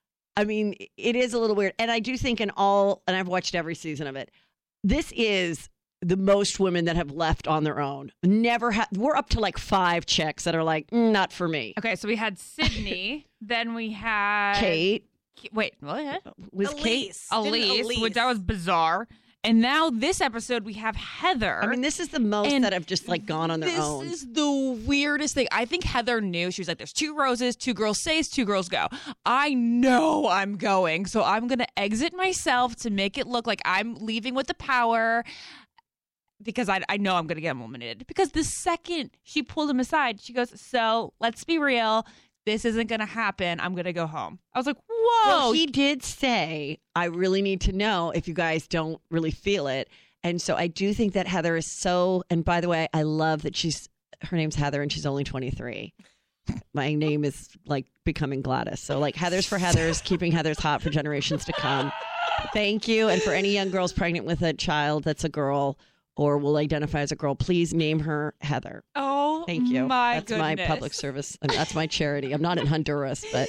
I mean, it is a little weird. And I do think and I've watched every season of it, this is the most women that have left on their own. We're up to like 5 chicks that are like, not for me. Okay, so we had Sydney. Then we had Kate. Wait, what? Was Kate? Elise. Didn't Elise, which that was bizarre. And now this episode we have Heather. I mean, this is the most And that have just like gone on their own. This is the weirdest thing. I think Heather knew. She was like, there's 2 roses, 2 girls stays, 2 girls go. I know I'm going, so I'm going to exit myself to make it look like I'm leaving with the power because I know I'm going to get eliminated. Because the second she pulled him aside, she goes, so let's be real. This isn't going to happen. I'm going to go home. I was like, whoa. Well, he did say, I really need to know if you guys don't really feel it. And so I do think that Heather is so, and by the way, I love that her name's Heather and she's only 23. My name is like becoming Gladys. So like Heather's for Heather's, keeping Heather's hot for generations to come. Thank you. And for any young girls pregnant with a child that's a girl or will identify as a girl, please name her Heather. Oh, Thank you. my That's goodness. my public service. And that's my charity. I'm not in Honduras, but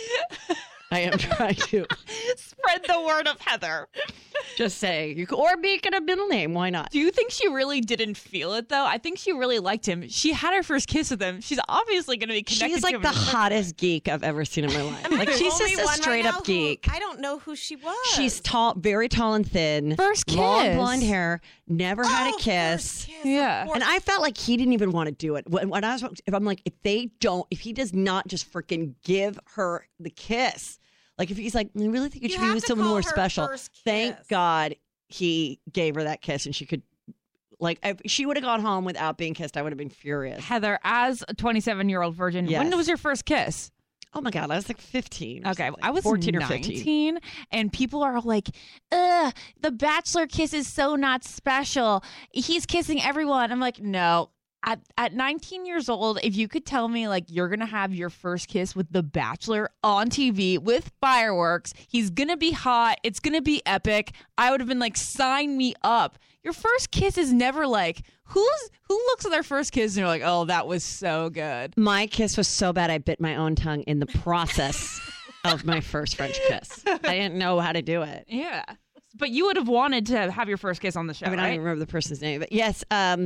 I am trying to Spread the word of Heather. just say, or make it a middle name. Why not? Do you think she really didn't feel it, though? I think she really liked him. She had her first kiss with him. She's obviously going to be connected She's to like him the in first hottest geek I've ever seen in my life. Like There's she's only just a one straight right up now who- geek. I don't know who she was. She's tall, very tall and thin. First long kiss. blonde hair. Never had a kiss. First kiss, Yeah. of course. And I felt like he didn't even want to do it. When I was, if I'm like, if he does not just freaking give her the kiss, like if he's like, I really think you should be have with to someone call more her special. first Thank kiss. God he gave her that kiss and she could, like, if she would have gone home without being kissed, I would have been furious. Heather, as a 27-year-old virgin, Yes. when was your first kiss? Oh my God, I was like 15. or Okay, something. I was 14 or 19, 15. and people are like, ugh, the bachelor kiss is so not special. He's kissing everyone. I'm like, no. At 19 years old, if you could tell me, like, you're going to have your first kiss with the bachelor on TV with fireworks, he's going to be hot, it's going to be epic, I would have been like, sign me up. Your first kiss is never like, who looks at their first kiss and you're like, oh, that was so good. My kiss was so bad I bit my own tongue in the process of my first French kiss. I didn't know how to do it. Yeah. But you would have wanted to have your first kiss on the show, I mean, I right? don't even remember the person's name, but yes.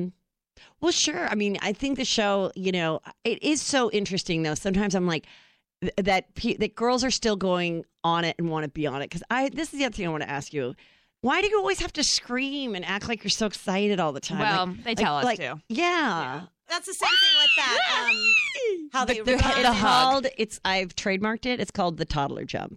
Well, sure. I mean, I think the show, it is so interesting though. Sometimes I'm like that girls are still going on it and want to be on it. Cause this is the other thing I want to ask you. Why do you always have to scream and act like you're so excited all the time? Well, they tell us to. Yeah. That's the same thing with that. How they The It's hug. called, I've trademarked it. It's called the toddler jump.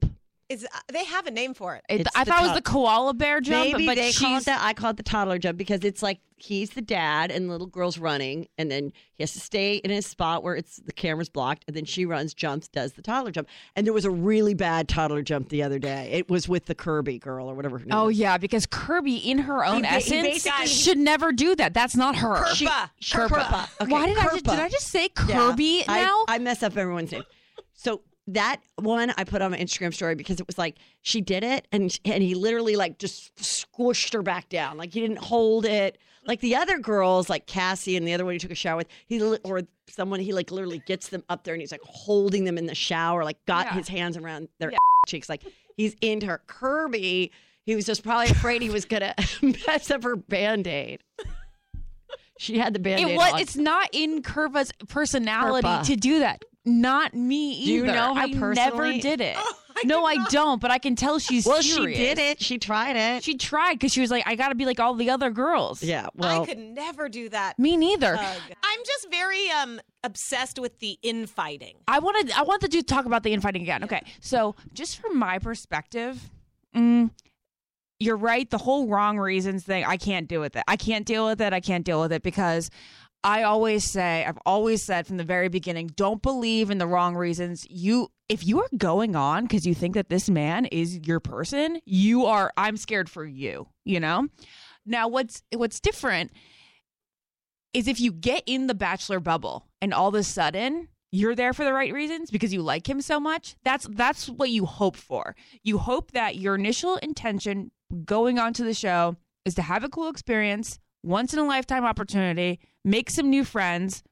They have a name for it. I thought it was the koala bear jump. Maybe but they call it that. I call it the toddler jump because it's like he's the dad and the little girl's running, and then he has to stay in his spot where the camera's blocked, and then she runs, jumps, does the toddler jump. And there was a really bad toddler jump the other day. It was with the Kirby girl or whatever her name is. yeah, because Kirby, in her own essence, basically- should never do that. That's not her. Kirpa. Okay, Why did Kirpa. I just say Kirby Yeah. now? I mess up everyone's name. So that one I put on my Instagram story because it was like she did it and he literally like just squished her back down. Like he didn't hold it. Like the other girls, like Cassie and the other one he took a shower with, he like literally gets them up there and he's like holding them in the shower, like got his hands around their cheeks, like he's into her. Kirby, he was just probably afraid he was gonna mess up her Band-Aid. She had the Band-Aid on. It's not in Kirpa's personality Kirpa. to do that. Not me either. Do you know her I never personally? did it. No, I don't, but I can tell she's Well, furious. she did it. She tried it. She tried because she was like, I got to be like all the other girls. Yeah, well, I could never do that. Me neither. I'm just very obsessed with the infighting. I wanted to talk about the infighting again. Okay, so just from my perspective, you're right. The whole wrong reasons thing, I can't deal with it. I can't deal with it because I've always said from the very beginning, don't believe in the wrong reasons. If you are going on because you think that this man is your person, I'm scared for you, you know? Now, what's different is if you get in the Bachelor bubble and all of a sudden you're there for the right reasons because you like him so much, that's what you hope for. You hope that your initial intention going onto the show is to have a cool experience, once in a lifetime opportunity, make some new friends,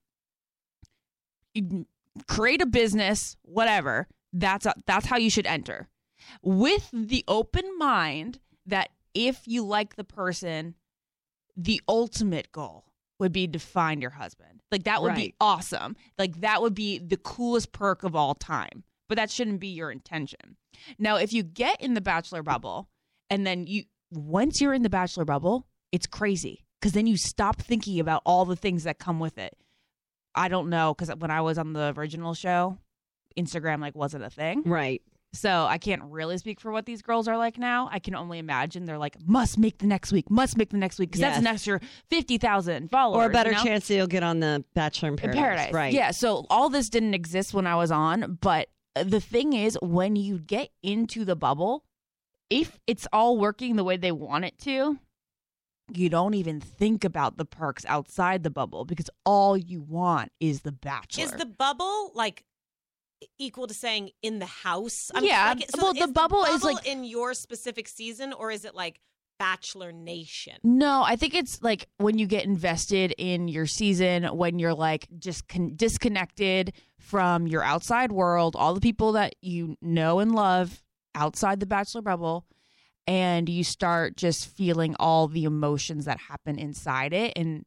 create a business, whatever. That's how you should enter. With the open mind that if you like the person, the ultimate goal would be to find your husband. Like that would be awesome. Like that would be the coolest perk of all time. But that shouldn't be your intention. Now, if you get in the Bachelor bubble and then once you're in the Bachelor bubble, it's crazy. Because then you stop thinking about all the things that come with it. I don't know, because when I was on the original show, Instagram wasn't a thing. right. So I can't really speak for what these girls are like now. I can only imagine they're like, must make the next week, because that's an extra 50,000 followers. Or a better you know? chance that you'll get on the Bachelor in Paradise. Right. Yeah, so all this didn't exist when I was on, but the thing is, when you get into the bubble, if it's all working the way they want it to, you don't even think about the perks outside the bubble because all you want is the Bachelor. Is the bubble equal to saying in the house? The bubble is like in your specific season, or is it like Bachelor Nation? No, I think it's like when you get invested in your season, when you're like just disconnected from your outside world, all the people that you know and love outside the Bachelor bubble, and you start just feeling all the emotions that happen inside it. And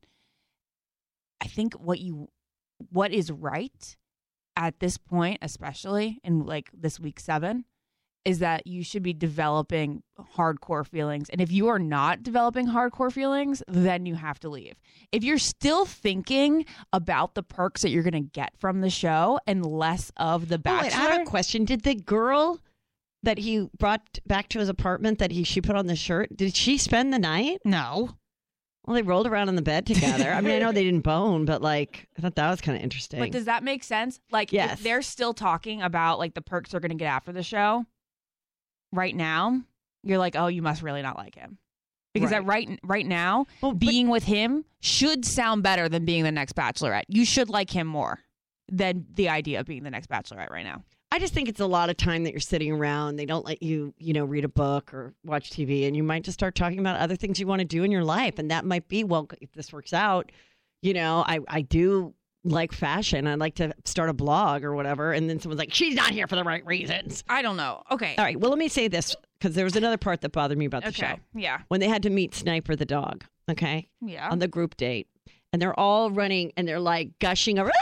I think what is right at this point, especially in this week 7, is that you should be developing hardcore feelings. And if you are not developing hardcore feelings, then you have to leave. If you're still thinking about the perks that you're going to get from the show and less of the Bachelor. I have a question. Did the girl that he brought back to his apartment she put on the shirt, did she spend the night? No. Well, they rolled around on the bed together. I mean, I know they didn't bone, but I thought that was kind of interesting. But does that make sense? Yes. If they're still talking about the perks they're going to get after the show right now, you're like, oh, you must really not like him. Because right now, being with him should sound better than being the next Bachelorette. You should like him more than the idea of being the next Bachelorette right now. I just think it's a lot of time that you're sitting around. They don't let you, read a book or watch TV, and you might just start talking about other things you want to do in your life. And that might be, well, if this works out, I do like fashion. I'd like to start a blog or whatever. And then someone's like, she's not here for the right reasons. I don't know. Okay. All right. Well, let me say this, because there was another part that bothered me about the show. Yeah. When they had to meet Sniper the dog, okay? Yeah. On the group date. And they're all running and they're gushing over,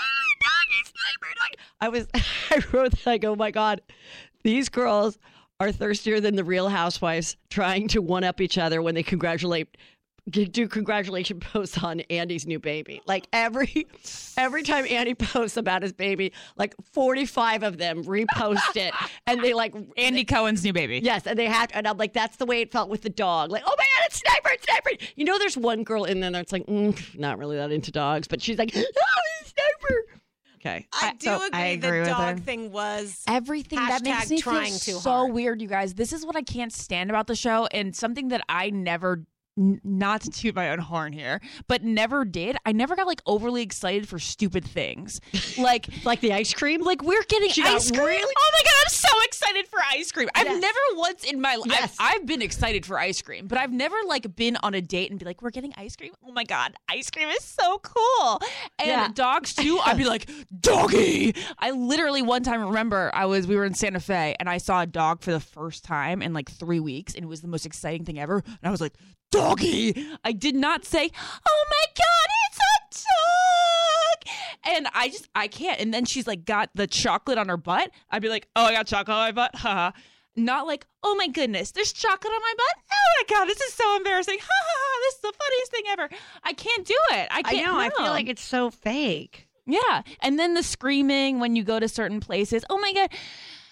I wrote that, I go, oh my God, these girls are thirstier than the Real Housewives trying to one-up each other when they congratulate do congratulation posts on Andy's new baby. Like every time Andy posts about his baby, like 45 of them repost it, and they like Andy Cohen's new baby. Yes, and they had, and I'm like, that's the way it felt with the dog. Like, oh my God, it's Sniper, it's Sniper. You know, there's one girl in there that's like, not really that into dogs, but she's like, oh, it's Sniper. Okay. I do agree the dog thing was everything that makes me feel trying too so hard. weird, you guys. This is what I can't stand about the show, and something that I never, not to toot my own horn here, but never did. I never got like overly excited for stupid things, like the ice cream. like we're getting She got ice cream. really- Oh my God, I'm so excited for ice cream. I've Yes. never once in my life. Yes. I've been excited for ice cream, but I've never like been on a date and be like, we're getting ice cream. Oh my God, ice cream is so cool. And Yeah. dogs too. I'd be like, doggy. I literally one time remember we were in Santa Fe and I saw a dog for the first time in like 3 weeks, and it was the most exciting thing ever. And I was like, doggy. I did not say, oh my God, it's a dog. And I can't. And then she's like got the chocolate on her butt. I'd be like, oh, I got chocolate on my butt. Haha. Not like, oh my goodness, there's chocolate on my butt. Oh my God, this is so embarrassing. Ha ha ha. This is the funniest thing ever. I can't do it. I can't. I know. I feel like it's so fake. Yeah. And then the screaming when you go to certain places. Oh my God.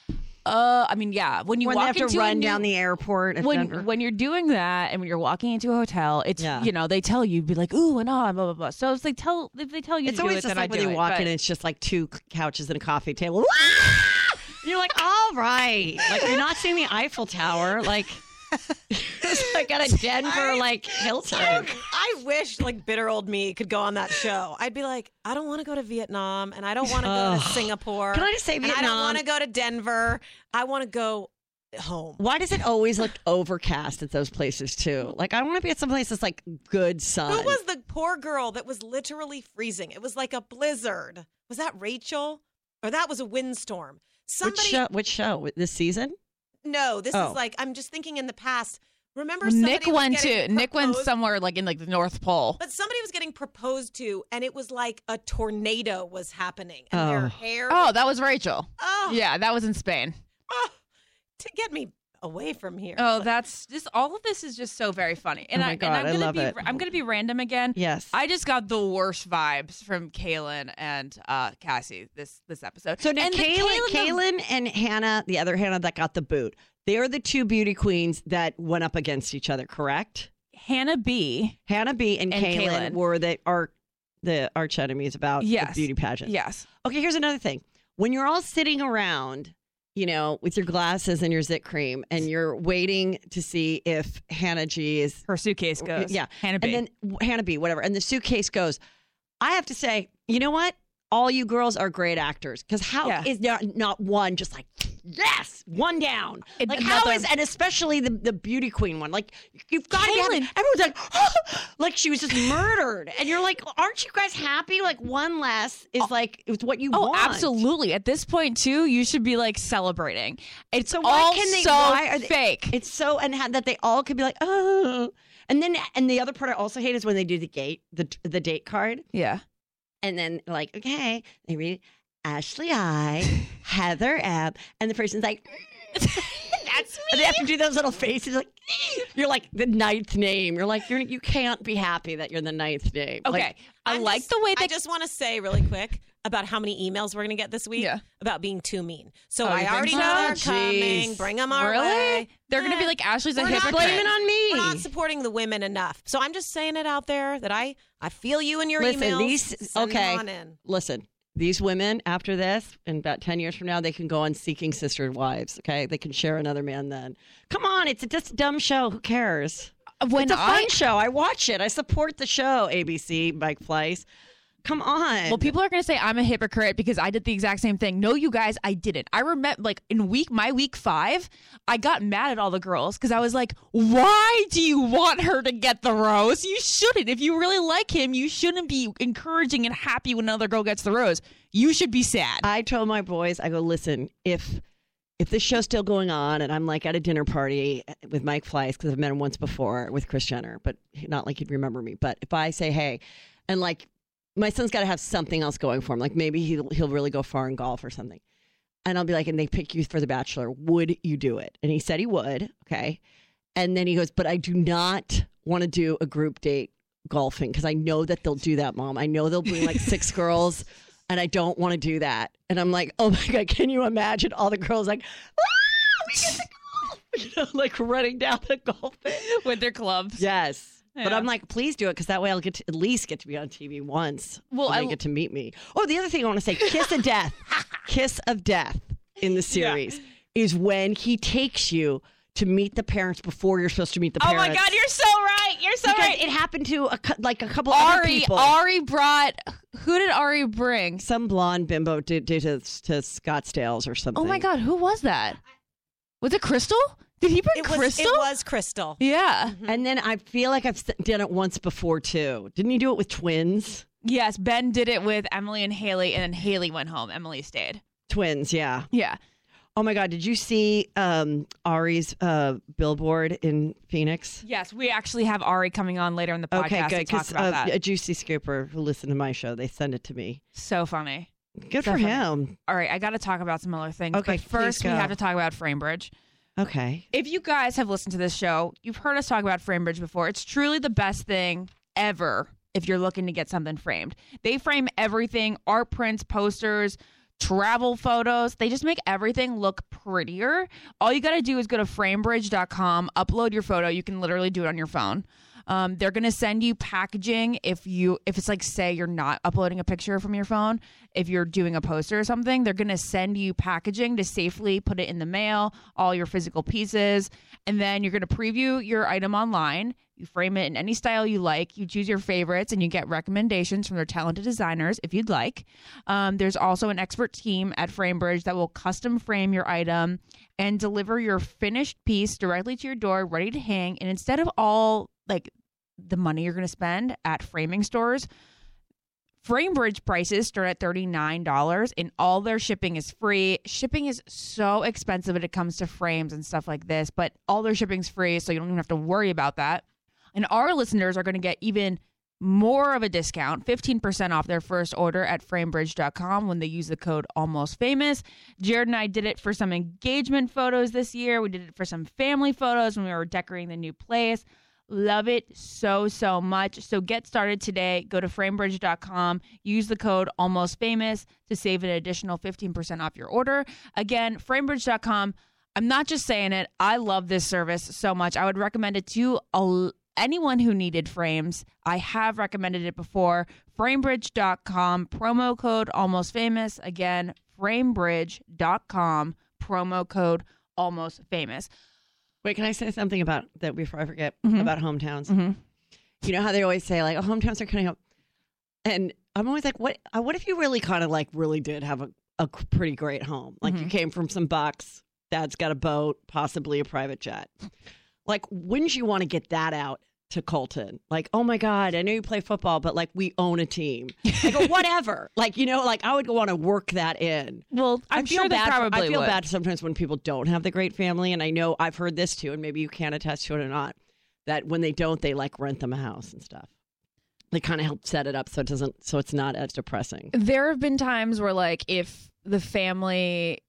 I mean, yeah. When you When walk they have to into run down the airport of Denver. when you're doing that and when you're walking into a hotel, it's Yeah. they tell you be like ooh and ah blah blah blah. So if they tell you It's to always do it, just then like I when do you it. walk But- in and it's just like two couches and a coffee table. You're like, all right. Like, you're not seeing the Eiffel Tower. Like, it's like at a Denver, like, Hilton. I wish like bitter old me could go on that show. I'd be like, I don't want to go to Vietnam, and I don't want to go to Singapore. Can I just say and I Vietnam? don't want to go to Denver. I want to go home. Why does it always look overcast at those places, too? Like, I want to be at some place that's like good sun. Who was the poor girl that was literally freezing? It was like a blizzard. Was that Rachel? Or that was a windstorm? Which show? This season? No, this Oh. is like, I'm just thinking in the past. Remember Nick somebody was went getting to Nick went proposed- somewhere like in like the North Pole. But somebody was getting proposed to, and it was like a tornado was happening, and Oh. their hair. Oh, that was Rachel. Oh, Yeah, that was in Spain. oh, to get me away from here. Oh, that's just all of this is just so very funny. And Oh my God, I love it. I'm gonna be random again. Yes. I just got the worst vibes from Kaylin and Cassie this episode. So did And the Kaylin and Hannah, the other Hannah that got the boot, they are the two beauty queens that went up against each other, correct? Hannah B. Hannah B and Kaylin Kaylin. were the arch enemies about Yes. the beauty pageant. Yes. Okay, here's another thing. When you're all sitting around, with your glasses and your zit cream, and you're waiting to see if Hannah G is Her suitcase goes. Yeah. Hannah B. And then Hannah B, whatever. And the suitcase goes. I have to say, you know what? All you girls are great actors. Because how Yeah. is there not one just like, yes, one down? And Like, how another- is, and especially the beauty queen one. Like, you've got to Kaylin. have, everyone's like, oh, like she was just murdered. And you're like, aren't you guys happy? Like, one less is like, it's what you Oh, want. absolutely. At this point, too, you should be like celebrating. It's So why all can they- so why are they- fake. It's so, and that they all could be like, oh. And the other part I also hate is when they do the date card. Yeah. And then like, okay, they read Ashley I, Heather M, and the person's like, That's me. and they have to do those little faces like, you're like the ninth name. You're like, you can't be happy that you're the ninth name. Okay. Like, I like the way I that. just want to say really quick about how many emails we're going to get this week Yeah. about being too mean. So Oh, you I think already so? know they're Jeez. coming. Bring them our Really? way. They're going to be like, Ashley's a We're not hypocrite. blame it on me. We're not supporting the women enough. So I'm just saying it out there that I feel you in your Listen, emails. these Send okay. them on in. Listen, these women after this, in about 10 years from now, they can go on Seeking Sister Wives. Okay, they can share another man. Then, come on, it's just a dumb show. Who cares? When It's a fun show. I watch it. I support the show. ABC, Mike Fleiss. Come on. Well, people are going to say I'm a hypocrite because I did the exact same thing. No, you guys, I didn't. I remember, like, in my week 5, I got mad at all the girls because I was like, why do you want her to get the rose? You shouldn't. If you really like him, you shouldn't be encouraging and happy when another girl gets the rose. You should be sad. I told my boys, I go, listen, if this show's still going on and I'm like at a dinner party with Mike Fleiss, because I've met him once before with Kris Jenner, but not like he'd remember me. But if I say, hey, and like, my son's got to have something else going for him. Like maybe he'll really go far in golf or something. And I'll be like, and they pick you for The Bachelor. Would you do it? And he said he would. Okay. And then he goes, but I do not want to do a group date golfing because I know that they'll do that, Mom. I know they'll bring like 6 girls, and I don't want to do that. And I'm like, oh my God, can you imagine all the girls like, we get to golf, like running down the golf with their clubs. Yes. But Yeah. I'm like, please do it because that way I'll at least get to be on TV once. Well, and they get to meet me. Oh, the other thing I want to say, kiss of death. Kiss of death in the series is when he takes you to meet the parents before you're supposed to meet the Oh parents. my God, you're so right. You're so Because right. it happened to a couple other people. Ari brought. Who did Ari bring? Some blonde bimbo to Scottsdale's or something. Oh my God, who was that? Was it Crystal? Did he bring Crystal? It was Crystal. Yeah. And then I feel like I've done it once before too. Didn't you do it with twins? Yes, Ben did it with Emily and Haley, and then Haley went home. Emily stayed. Twins, yeah. Yeah. Oh my God, did you see Ari's billboard in Phoenix? Yes, we actually have Ari coming on later in the podcast Okay, good. to talk Because about that. a Juicy Scooper who listened to my show, they send it to me. So funny. Good So for funny. him. All right, I got to talk about some other things. Okay, but first, please we go. have to talk about Framebridge. Okay. If you guys have listened to this show, you've heard us talk about Framebridge before. It's truly the best thing ever if you're looking to get something framed. They frame everything, art prints, posters, travel photos. They just make everything look prettier. All you got to do is go to framebridge.com, upload your photo. You can literally do it on your phone. They're going to send you packaging if it's like, say you're not uploading a picture from your phone, if you're doing a poster or something, they're going to send you packaging to safely put it in the mail, all your physical pieces, and then you're going to preview your item online. You frame it in any style you like. You choose your favorites, and you get recommendations from their talented designers if you'd like. There's also an expert team at Framebridge that will custom frame your item and deliver your finished piece directly to your door, ready to hang. And instead of all like the money you're going to spend at framing stores, Framebridge prices start at $39 and all their shipping is free. Shipping is so expensive when it comes to frames and stuff like this, but all their shipping's free, so you don't even have to worry about that. And our listeners are going to get even more of a discount, 15% off their first order at framebridge.com when they use the code ALMOSTFAMOUS. Jared and I did it for some engagement photos this year. We did it for some family photos when we were decorating the new place. Love it so, so much. So get started today. Go to framebridge.com. Use the code ALMOSTFAMOUS to save an additional 15% off your order. Again, framebridge.com. I'm not just saying it. I love this service so much. I would recommend it to anyone who needed frames. I have recommended it before. Framebridge.com, promo code ALMOSTFAMOUS. Again, framebridge.com, promo code ALMOSTFAMOUS. Wait, can I say something about that before I forget Mhm. about hometowns? Mhm. You know how they always say, like, oh, hometowns are coming up. And I'm always like, what if you really kind of like really did have a pretty great home? Like you came from some bucks, dad's got a boat, possibly a private jet. Like, wouldn't you want to get that out to Colton? Like, oh my God, I know you play football, but like we own a team. Like, or whatever. Like, you know, like I would want to work that in. Well, I'm I feel sure they bad. probably I feel would. bad sometimes when people don't have the great family, and I know I've heard this too, and maybe you can attest to it or not. That when they don't, they like rent them a house and stuff. They kind of help set it up so it's not as depressing. There have been times where, like, if the family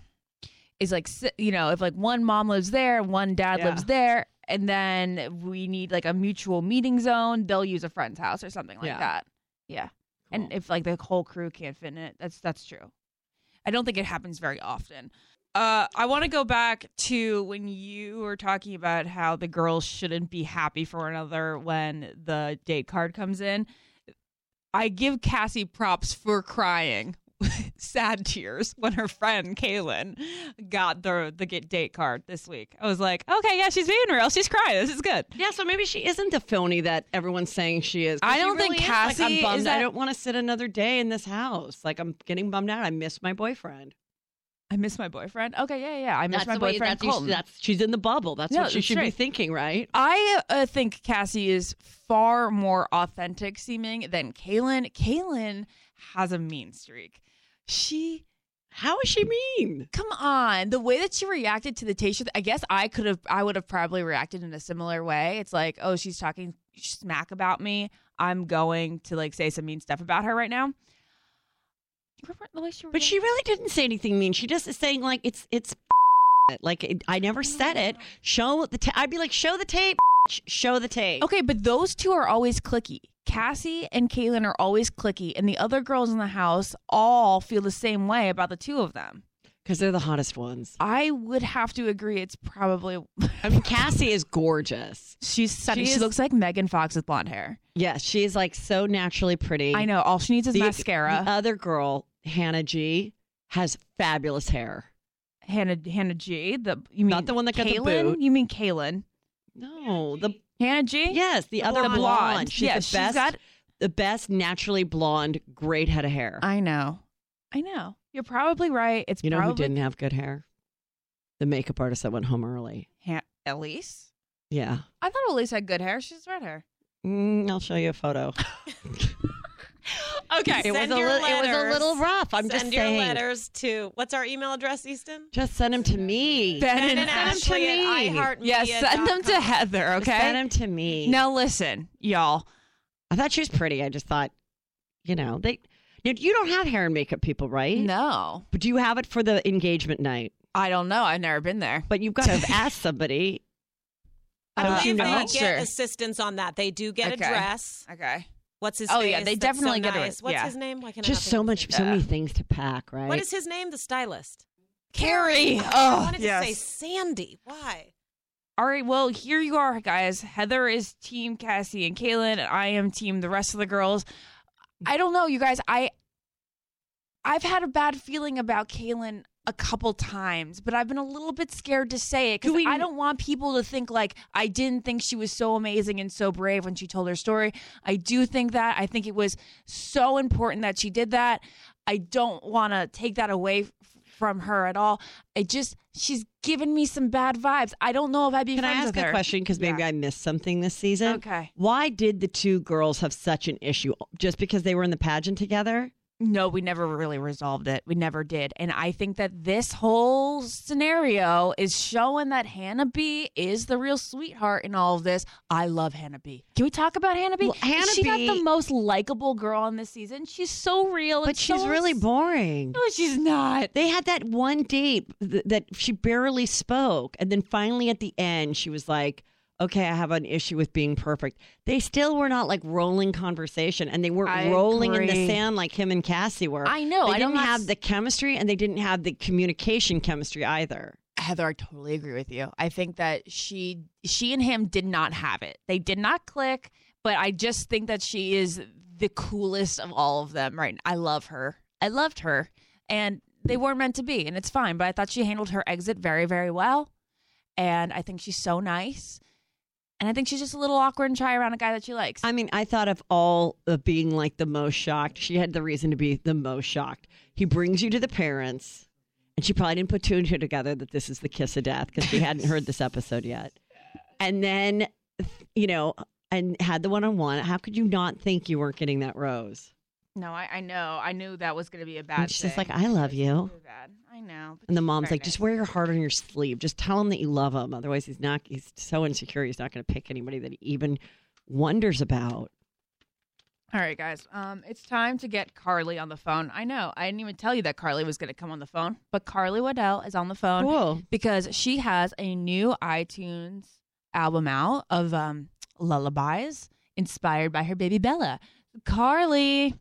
is like, you know, if like one mom lives there, one dad Yeah. lives there, and then we need like a mutual meeting zone, they'll use a friend's house or something like Yeah. that. Yeah. And Cool. if like the whole crew can't fit in it, that's true. I don't think it happens very often. I want to go back to when you were talking about how the girls shouldn't be happy for one another when the date card comes in. I give Cassie props for crying sad tears when her friend Kaylin got the date card this week. I was like, okay, yeah, she's being real. She's crying. This is good. Yeah, so maybe she isn't the phony that everyone's saying she is. 'Cause I she don't think really is. Cassie Like, I'm bummed. is I that- don't want to sit another day in this house. Like, I'm getting bummed out. I miss my boyfriend. I miss my boyfriend. Okay, yeah. I miss my boyfriend Colton. She's in the bubble. That's No, what she that's should be right. thinking, right? I think Cassie is far more authentic seeming than Kaylin. Kaylin has a mean streak. How is she mean? Come on, the way that she reacted to the Tayshia, I guess I would have probably reacted in a similar way. It's like, oh, she's talking smack about me. I'm going to like say some mean stuff about her right now. You remember the way she But she really didn't say anything mean. She just is saying like it's like I never said it. Show the I'd be like, show the tape. Show the tape. Okay, but those two are always cliquey. Cassie and Kaylin are always cliquey, and the other girls in the house all feel the same way about the two of them. Because they're the hottest ones. I would have to agree. It's probably. I mean, Cassie is gorgeous. She's stunning. She looks like Megan Fox with blonde hair. Yes, she's like so naturally pretty. I know. All she needs is mascara. The other girl, Hannah G, has fabulous hair. Hannah G. You mean not the one that got the Kaylin? boot? You mean Kaylin? No, the Hannah G. Yes, the other blonde. She's yes, the best. She's got the best naturally blonde, great head of hair. I know. You're probably right. It's who probably didn't have good hair? The makeup artist that went home early. Elise. Yeah, I thought Elise had good hair. She's red hair. I'll show you a photo. Okay, it was a little rough. I'm just saying. Send your letters to what's our email address, Easton? Just send them to me. Ben and Ashley at iHeartMedia.com. Yes, send them to Heather. Okay, send them to me. Now listen, y'all. I thought she was pretty. I just thought, you don't have hair and makeup people, right? No, but do you have it for the engagement night? I don't know. I've never been there. But you've got to have asked somebody. I believe they get Sure. assistance on that. They do get a dress. Okay. What's his Oh, face? yeah, they That's definitely so get nice. it. What's Yeah. his name? Why can't I Just not think so of many his name? things to pack, right? What is his name? The stylist. Carrie. I Oh, wanted yes. to say Sandy. Why? All right, well, here you are, guys. Heather is team Cassie and Kaylin, and I am team the rest of the girls. I don't know, you guys. I've had a bad feeling about Kaylin a couple times, but I've been a little bit scared to say it because I don't want people to think like I didn't think she was so amazing and so brave when she told her story. I do think that. I think it was so important that she did that. I don't want to take that away from her at all. She's given me some bad vibes. I don't know if I'd be Can I friends ask with her. a question? Because maybe I missed something this season. Okay. Why did the two girls have such an issue? Just because they were in the pageant together? No, we never really resolved it. We never did. And I think that this whole scenario is showing that Hannah B is the real sweetheart in all of this. I love Hannah B. Can we talk about Hannah B? Well, Hannah she B- got the most likable girl on this season. She's so real. But and she's so really boring. No, she's not. They had that one date that she barely spoke. And then finally at the end, she was like, okay, I have an issue with being perfect. They still were not like rolling conversation, and they weren't rolling in the sand like him and Cassie were. I know. They didn't have the chemistry, and they didn't have the communication chemistry either. Heather, I totally agree with you. I think that she and him did not have it. They did not click, but I just think that she is the coolest of all of them. Right? I love her. I loved her, and they weren't meant to be, and it's fine. But I thought she handled her exit very, very well, and I think she's so nice. And I think she's just a little awkward and shy around a guy that she likes. I mean, I thought of all of being like the most shocked. She had the reason to be the most shocked. He brings you to the parents, and she probably didn't put two and two together that this is the kiss of death because she hadn't heard this episode yet. And then, and had the one-on-one. How could you not think you weren't getting that rose? No, I know. I knew that was going to be a bad And she's thing. just like, I love you. Really bad. I know. but And the she's mom's very like, just nice. wear your heart on your sleeve. Just tell him that you love him. Otherwise, he's so insecure. He's not going to pick anybody that he even wonders about. All right, guys. It's time to get Carly on the phone. I know. I didn't even tell you that Carly was going to come on the phone, but Carly Waddell is on the phone Cool. because she has a new iTunes album out of lullabies inspired by her baby Bella. Carly.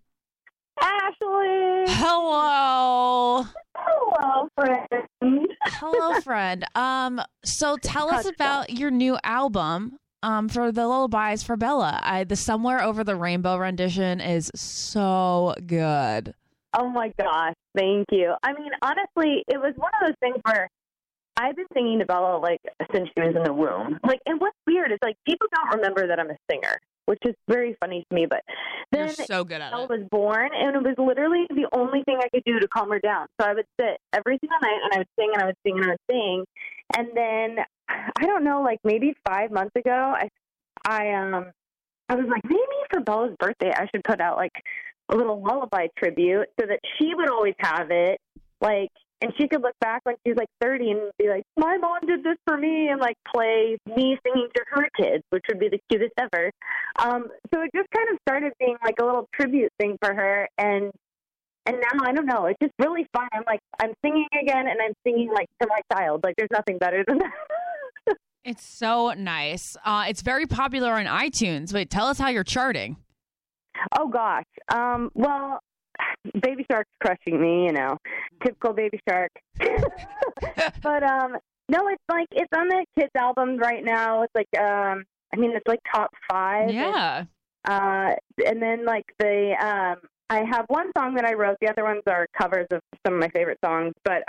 Ashley. Hello. Hello, friend. Hello, friend. So tell us about your new album for the lullabies for Bella. The Somewhere Over the Rainbow rendition is so good. Oh my gosh, thank you. I mean, honestly, it was one of those things where I've been singing to Bella since she was in the womb. And what's weird is people don't remember that I'm a singer, which is very funny to me. But You're then so good at Bella it. was born, and it was literally the only thing I could do to calm her down. So I would sit every single night, and I would sing, and I would sing, and I would sing. And then I don't know, maybe 5 months ago, I was like, maybe for Bella's birthday, I should put out a little lullaby tribute so that she would always have it, and she could look back when she's 30 and be like, my mom did this for me, and play me singing to her kids, which would be the cutest ever. So it just kind of started being a little tribute thing for her, and now I don't know, it's just really fun. I'm singing again, and I'm singing to my child. There's nothing better than that. It's so nice. It's very popular on iTunes. Wait, tell us how you're charting. Oh gosh. Well, Baby Shark's crushing me, typical Baby Shark. But no, it's on the kids albums right now. It's it's like top 5. Yeah. And then I have one song that I wrote. The other ones are covers of some of my favorite songs. But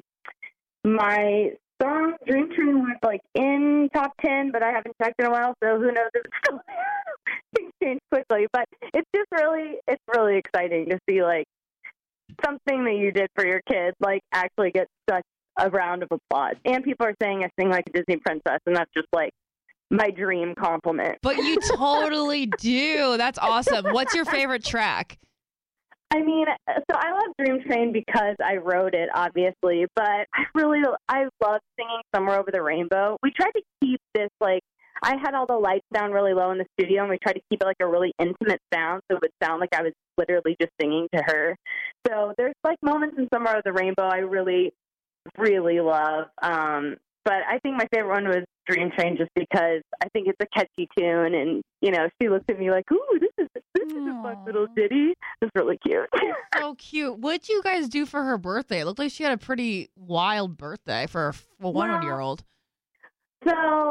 my song Dream Train was in top 10, but I haven't checked in a while, so who knows if it's still things change quickly. But it's really exciting to see something that you did for your kids actually get such a round of applause. And people are saying I sing like a Disney princess, and that's just my dream compliment. But you totally do. That's awesome. What's your favorite track? I mean, so I love Dream Train because I wrote it, obviously, but I love singing Somewhere Over the Rainbow. We tried to keep this, I had all the lights down really low in the studio, and we tried to keep it a really intimate sound, so it would sound like I was literally just singing to her. So there's, moments in Somewhere Over the Rainbow I really, really love. But I think my favorite one was Dream Train just because I think it's a catchy tune, and, she looked at me like, ooh, this is a fun little ditty. It's really cute. So cute. What did you guys do for her birthday? It looked like she had a pretty wild birthday for a 1-year-old. So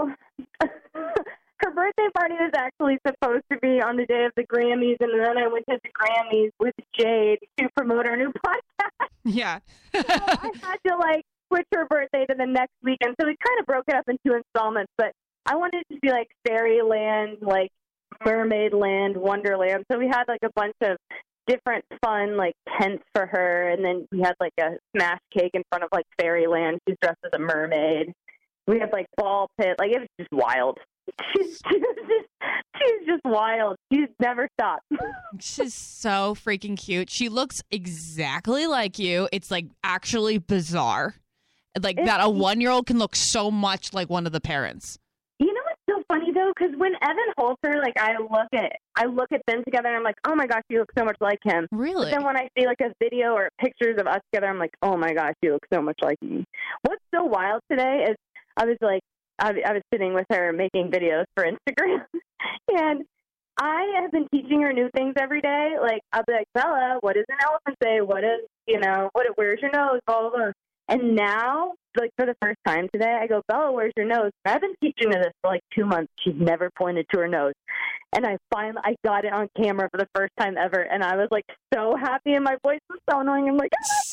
her birthday party was actually supposed to be on the day of the Grammys, and then I went to the Grammys with Jade to promote our new podcast. Yeah. So I had to, switch her birthday to the next weekend, so we kind of broke it up in 2 installments, but I wanted it to be Fairyland, Mermaid Land, Wonderland. So we had a bunch of different fun tents for her, and then we had a smash cake in front of Fairyland. She's dressed as a mermaid. We had ball pit. It was just wild. She's just wild. She's never stopped. She's so freaking cute. She looks exactly like you. It's actually bizarre. That a 1-year-old can look so much like one of the parents. You know what's so funny though? Because when Evan holds her, I look at them together and I'm like, oh my gosh, you look so much like him. Really? But then when I see a video or pictures of us together, I'm like, oh my gosh, you look so much like me. What's so wild today is I was sitting with her making videos for Instagram, and I have been teaching her new things every day. I'll be like, Bella, what does an elephant say? What is, where's your nose? Blah, blah, blah. And now, for the first time today, I go, Bella, where's your nose? I've been teaching her this for 2 months. She's never pointed to her nose. And I got it on camera for the first time ever, and I was so happy, and my voice was so annoying. I'm like,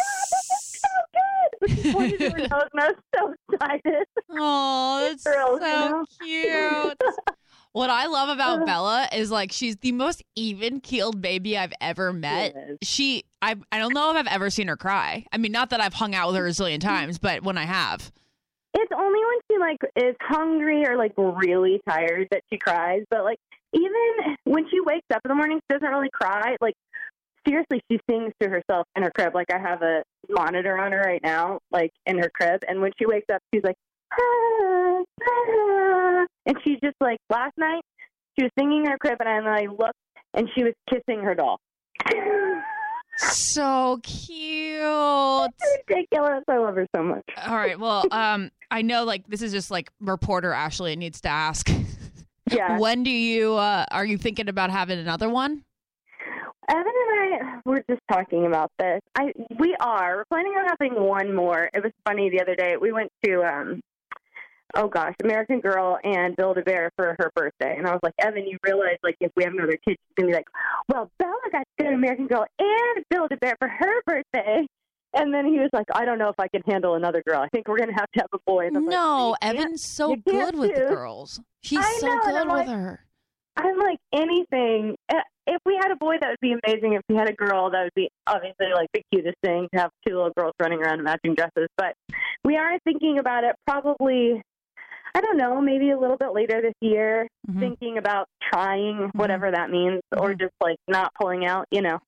oh my God, this is so good. But she pointed to her nose, and I was so excited. Oh, that's so cute. What I love about Bella is she's the most even-keeled baby I've ever met. I don't know if I've ever seen her cry. I mean, not that I've hung out with her a zillion times, but when I have. It's only when she is hungry or really tired that she cries. But even when she wakes up in the morning, she doesn't really cry. Seriously, she sings to herself in her crib. I have a monitor on her right now, in her crib. And when she wakes up, she's like, ah, ah. And she's just last night, she was singing in her crib, and I looked, and she was kissing her doll. So cute. It's ridiculous. I love her so much. All right. Well, I know this is just reporter Ashley needs to ask. Yeah. When do you, are you thinking about having another one? Evan and I were just talking about this. We're planning on having one more. It was funny the other day. We went to, American Girl and Build-A-Bear for her birthday. And I was like, Evan, you realize, if we have another kid, she's going to be like, well, Bella got to go to American Girl and Build-A-Bear for her birthday. And then he was like, I don't know if I can handle another girl. I think we're going to have a boy. And no, Evan's so good with the girls. He's so good with her. I'm like, anything. If we had a boy, that would be amazing. If we had a girl, that would be obviously the cutest thing to have 2 little girls running around in matching dresses. But we are thinking about it probably, I don't know, maybe a little bit later this year, thinking about trying whatever that means, or just not pulling out,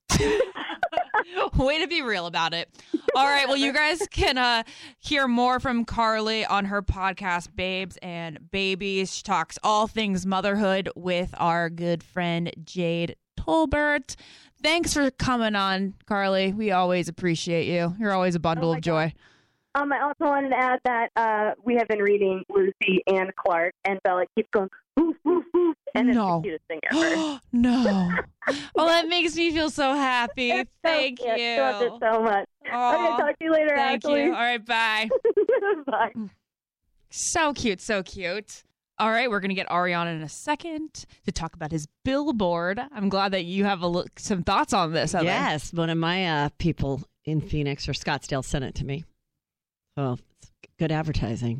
Way to be real about it. All right. Well, you guys can hear more from Carly on her podcast, Babes and Babies. She talks all things motherhood with our good friend, Jade Tolbert. Thanks for coming on, Carly. We always appreciate you. You're always a bundle of joy. I also wanted to add that we have been reading Lucy and Clark, and Bella keeps going, woof, woof, woof, and it's No. the cutest thing ever. No. Oh, that makes me feel so happy. It's so Thank cute. you. I love it so much. Aw, Okay, talk to you later, thank Ashley. you. All right, bye. Bye. So cute, so cute. All right, we're going to get Ari on in a second to talk about his billboard. I'm glad that you have some thoughts on this. Heather. Yes, one of my people in Phoenix or Scottsdale sent it to me. So it's good advertising.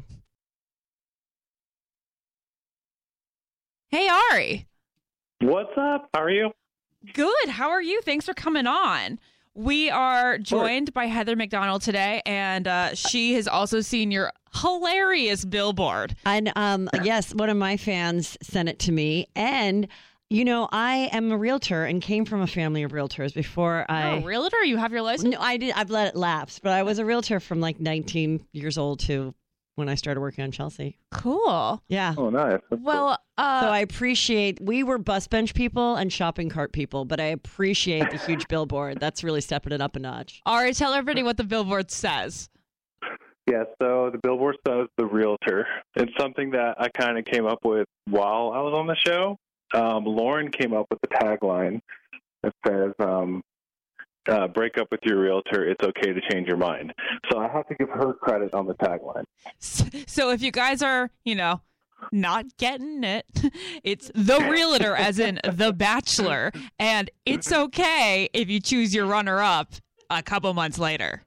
Hey, Ari. What's up? How are you? Good. How are you? Thanks for coming on. We are joined by Heather McDonald today, and she has also seen your hilarious billboard. And yes, one of my fans sent it to me. And, you know, I am a realtor and came from a family of realtors before You're a realtor? You have your license? No, I did. I've let it lapse, but I was a realtor from like 19 years old to when I started working on Chelsea. Cool. Yeah. Oh, nice. Well, So I appreciate, we were bus bench people and shopping cart people, but I appreciate the huge billboard. That's really stepping it up a notch. Ari, tell everybody what the billboard says. Yeah, so the billboard says the realtor. It's something that I kind of came up with while I was on the show. Lauren came up with the tagline that says, break up with your realtor, it's okay to change your mind. So I have to give her credit on the tagline. So if you guys are, not getting it, it's the realtor as in the Bachelor, and it's okay if you choose your runner-up a couple months later.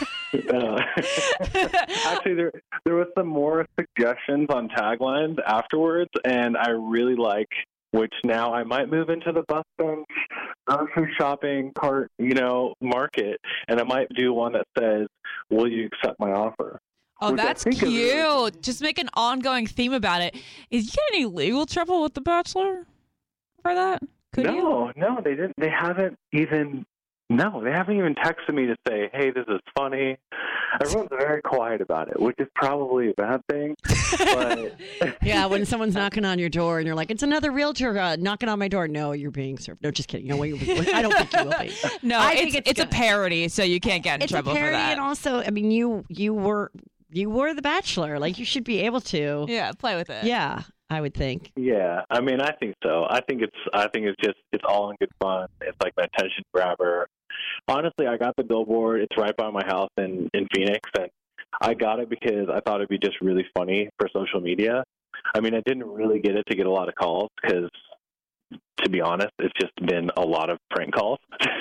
Actually, there was some more suggestions on taglines afterwards, and I really like, which now I might move into the bus bench, grocery shopping cart, market, and I might do one that says, will you accept my offer? Oh, Which I that's think is really cute. Just make an ongoing theme about it. Is you get any legal trouble with The Bachelor for that? Could you? No, they didn't. They haven't even texted me to say, hey, this is funny. Everyone's very quiet about it, which is probably a bad thing. But Yeah, when someone's knocking on your door and you're like, it's another realtor knocking on my door. No, you're being served. No, just kidding. No, I don't think you will be. No, I think it's a good. parody, so you can't get in It's trouble a parody, for that. and also, I mean, you were The Bachelor. Like, you should be able to. Yeah, play with it. Yeah, I would think. yeah, I mean, I think so. I think it's all in good fun. It's like an attention grabber. Honestly, I got the billboard. It's right by my house in Phoenix, and I got it because I thought it'd be just really funny for social media. I mean, I didn't really get it to get a lot of calls because, to be honest, it's just been a lot of prank calls.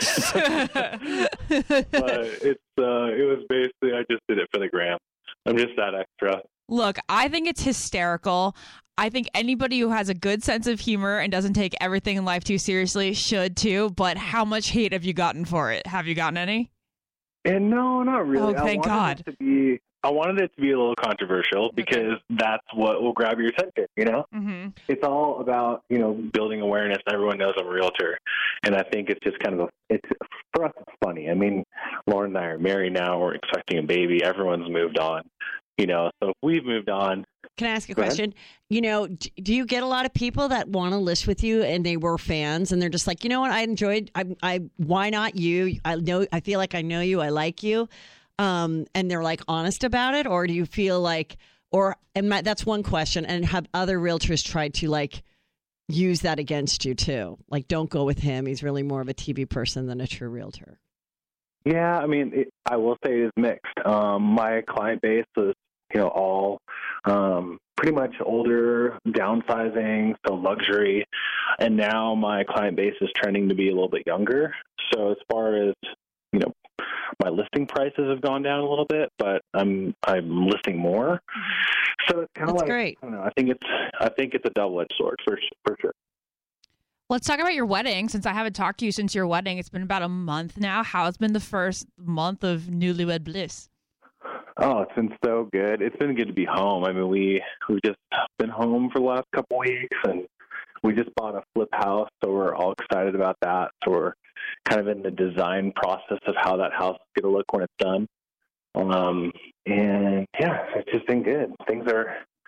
But it was basically, I just did it for the gram. I'm just that extra. Look, I think it's hysterical. I think anybody who has a good sense of humor and doesn't take everything in life too seriously should too. But how much hate have you gotten for it? Have you gotten any? And no, not really. Oh, thank God. I wanted it to be a little controversial because that's what will grab your attention, Mm-hmm. It's all about, building awareness. Everyone knows I'm a realtor. And I think it's just kind of for us, it's funny. I mean, Lauren and I are married now. We're expecting a baby. Everyone's moved on, so if we've moved on. Can I ask a Go ahead. question? Do you get a lot of people that want to list with you and they were fans and they're just like, you know what, I enjoyed, why not you? I feel like I know you, I like you. And they're like honest about it? Or do you feel like, that's one question. And have other realtors tried to like use that against you too? Like, don't go with him. He's really more of a TV person than a true realtor. Yeah, I mean, I will say it is mixed. My client base is, all pretty much older, downsizing, so luxury. And now my client base is trending to be a little bit younger. So as far as, my listing prices have gone down a little bit, but I'm listing more. So it's kind of like, great. I don't know, I think it's a double-edged sword for sure. Let's talk about your wedding. Since I haven't talked to you since your wedding, it's been about a month now. How's been the first month of newlywed bliss? Oh, it's been so good. It's been good to be home. I mean, we've just been home for the last couple weeks, and we just bought a flip house, so we're all excited about that. So we're kind of in the design process of how that house is going to look when it's done. And yeah, it's just been good. Things are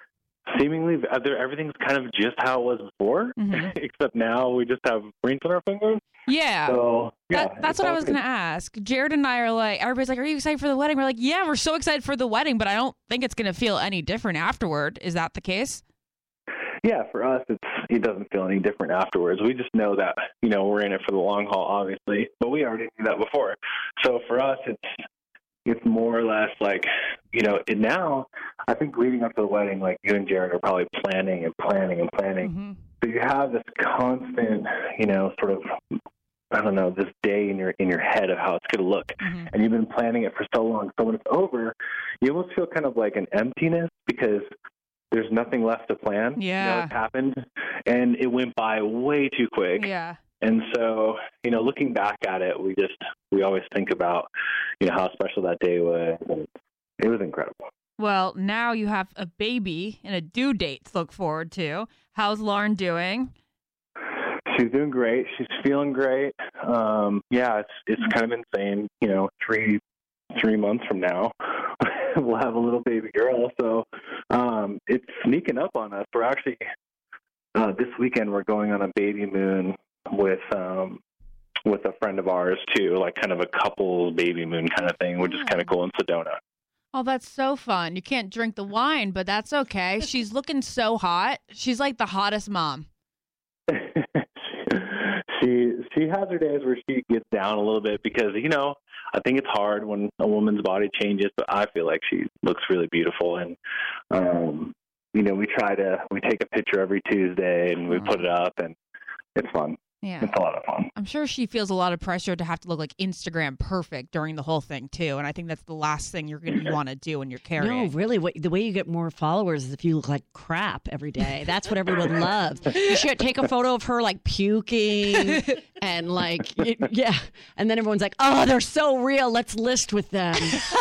seemingly everything's kind of just how it was before, except now we just have rings on our fingers. Yeah. So, yeah, that's what I was going to ask. Jared and I are like, everybody's like, are you excited for the wedding? We're like, yeah, we're so excited for the wedding, but I don't think it's going to feel any different afterward. Is that the case? Yeah, for us, it doesn't feel any different afterwards. We just know that, we're in it for the long haul, obviously, but we already knew that before. So for us, it's more or less like, now I think leading up to the wedding, like you and Jared are probably planning and planning and planning. Mm-hmm. So you have this constant, sort of, I don't know, this day in your head of how it's going to look. Mm-hmm. And you've been planning it for so long. So when it's over, you almost feel kind of like an emptiness because there's nothing left to plan. Yeah. It's happened and it went by way too quick. Yeah. And so, looking back at it, we always think about, how special that day was. And it was incredible. Well, now you have a baby and a due date to look forward to. How's Lauren doing? She's doing great. She's feeling great. It's kind of insane. 3 months from now, we'll have a little baby girl. So it's sneaking up on us. We're actually this weekend we're going on a baby moon with a friend of ours too, like kind of a couple baby moon kind of thing, which is kind of cool in Sedona. Oh, that's so fun. You can't drink the wine, but that's okay. She's looking so hot. She's like the hottest mom. She has her days where she gets down a little bit because, I think it's hard when a woman's body changes, but I feel like she looks really beautiful. And, we take a picture every Tuesday and we put it up and it's fun. Yeah. It's a lot of fun. I'm sure she feels a lot of pressure to have to look like Instagram perfect during the whole thing too. And I think that's the last thing you're going to want to do when you're carrying. No, really. The way you get more followers is if you look like crap every day. That's what everyone loves. You should take a photo of her like puking and like, yeah. And then everyone's like, oh, they're so real. Let's list with them.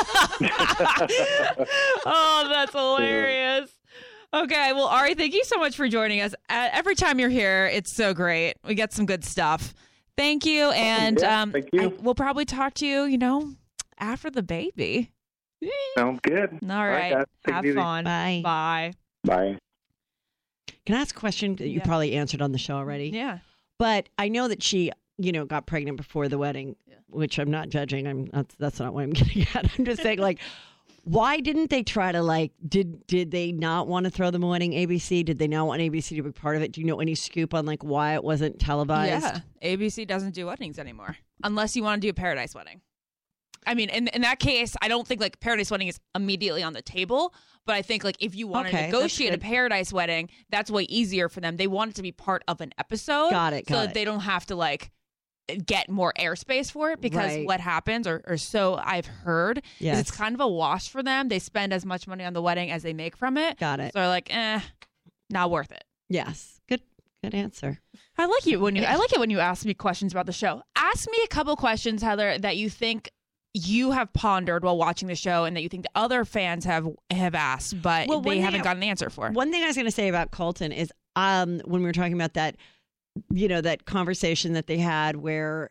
Oh, that's hilarious. Okay, well, Ari, thank you so much for joining us. Every time you're here, it's so great. We get some good stuff. Thank you, and thank you. We'll probably talk to you, after the baby. Sounds good. All right. guys. Take Have it easy. fun. Bye. Bye. Bye. Can I ask a question that you probably answered on the show already? Yeah. But I know that she, got pregnant before the wedding, which I'm not judging. That's not what I'm getting at. I'm just saying, like, why didn't they try to did they not want to throw the wedding ABC? Did they not want ABC to be part of it? Do you know any scoop on why it wasn't televised? Yeah. ABC doesn't do weddings anymore unless you want to do a paradise wedding. I mean, in that case, I don't think paradise wedding is immediately on the table, but I think if you want to negotiate a paradise wedding, that's way easier for them. They want it to be part of an episode. Got it. So that they don't have to get more airspace for it because what happens or so I've heard is it's kind of a wash for them. They spend as much money on the wedding as they make from it. Got it. So they're like, not worth it. Yes. Good answer. I like it when you ask me questions about the show. Ask me a couple questions, Heather, that you think you have pondered while watching the show and that you think the other fans have asked, but they haven't gotten an answer for. One thing I was going to say about Colton is when we were talking about that, that conversation that they had where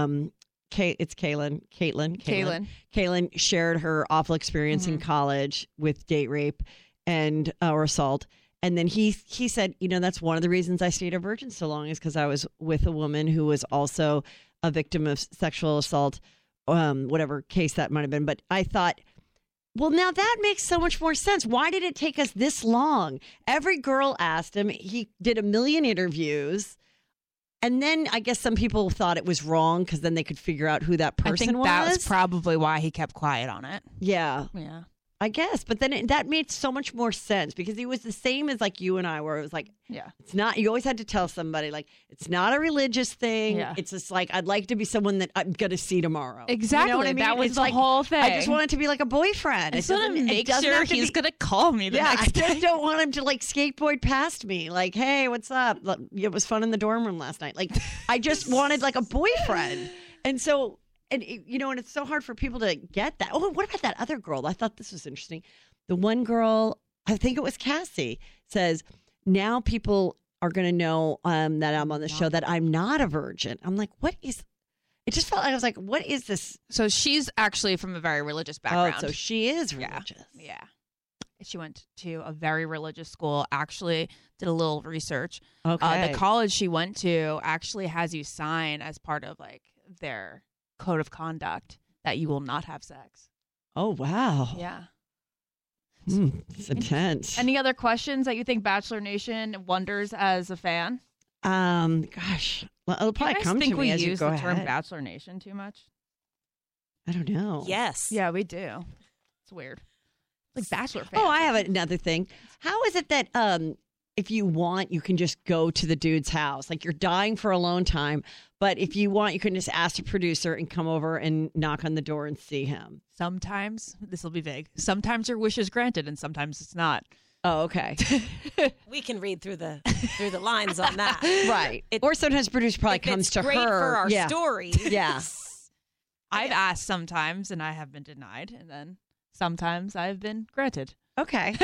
it's Caitlin shared her awful experience in college with date rape and or assault. And then he said, that's one of the reasons I stayed a virgin so long is because I was with a woman who was also a victim of sexual assault, whatever case that might have been. But I thought, well, now that makes so much more sense. Why did it take us this long? Every girl asked him. He did 1 million interviews. And then I guess some people thought it was wrong because then they could figure out who that person was. That was probably why he kept quiet on it. Yeah. Yeah. I guess. But then that made so much more sense because he was the same as you and I, where it was it's not, you always had to tell somebody, it's not a religious thing. Yeah. It's just I'd like to be someone that I'm going to see tomorrow. Exactly. You know what I mean? That was the whole thing. I just want it to be like a boyfriend. I just want to make sure he's going to call me the next day. I just don't want him to skateboard past me. Hey, what's up? It was fun in the dorm room last night. I just wanted a boyfriend. And so... And, and it's so hard for people to get that. Oh, what about that other girl? I thought this was interesting. The one girl, I think it was Cassie, says, now people are going to know that I'm on the show, that I'm not a virgin. I'm like, what is... It just felt like I was like, what is this? So she's actually from a very religious background. Oh, so she is religious. Yeah. She went to a very religious school. Actually, did a little research. Okay. The college she went to actually has you sign as part of like their code of conduct that you will not have sex. Oh, wow. Yeah. It's intense. Any other questions that you think Bachelor Nation wonders as a fan? Gosh. Well, it'll probably Do you guys come think to we me as you use go the term ahead. Bachelor Nation too much? I don't know. Yes. Yeah, we do. It's weird. Like Bachelor fans. Oh, I have another thing. How is it that if you want, you can just go to the dude's house? Like you're dying for alone time, but if you want, you can just ask the producer and come over and knock on the door and see him. Sometimes, this will be vague, sometimes your wish is granted and sometimes it's not. Oh, okay. We can read through the lines on that. Right. Or sometimes the producer probably If comes it's to great her. for our yeah. story. Yeah. I've asked sometimes and I have been denied, and then sometimes I've been granted. Okay.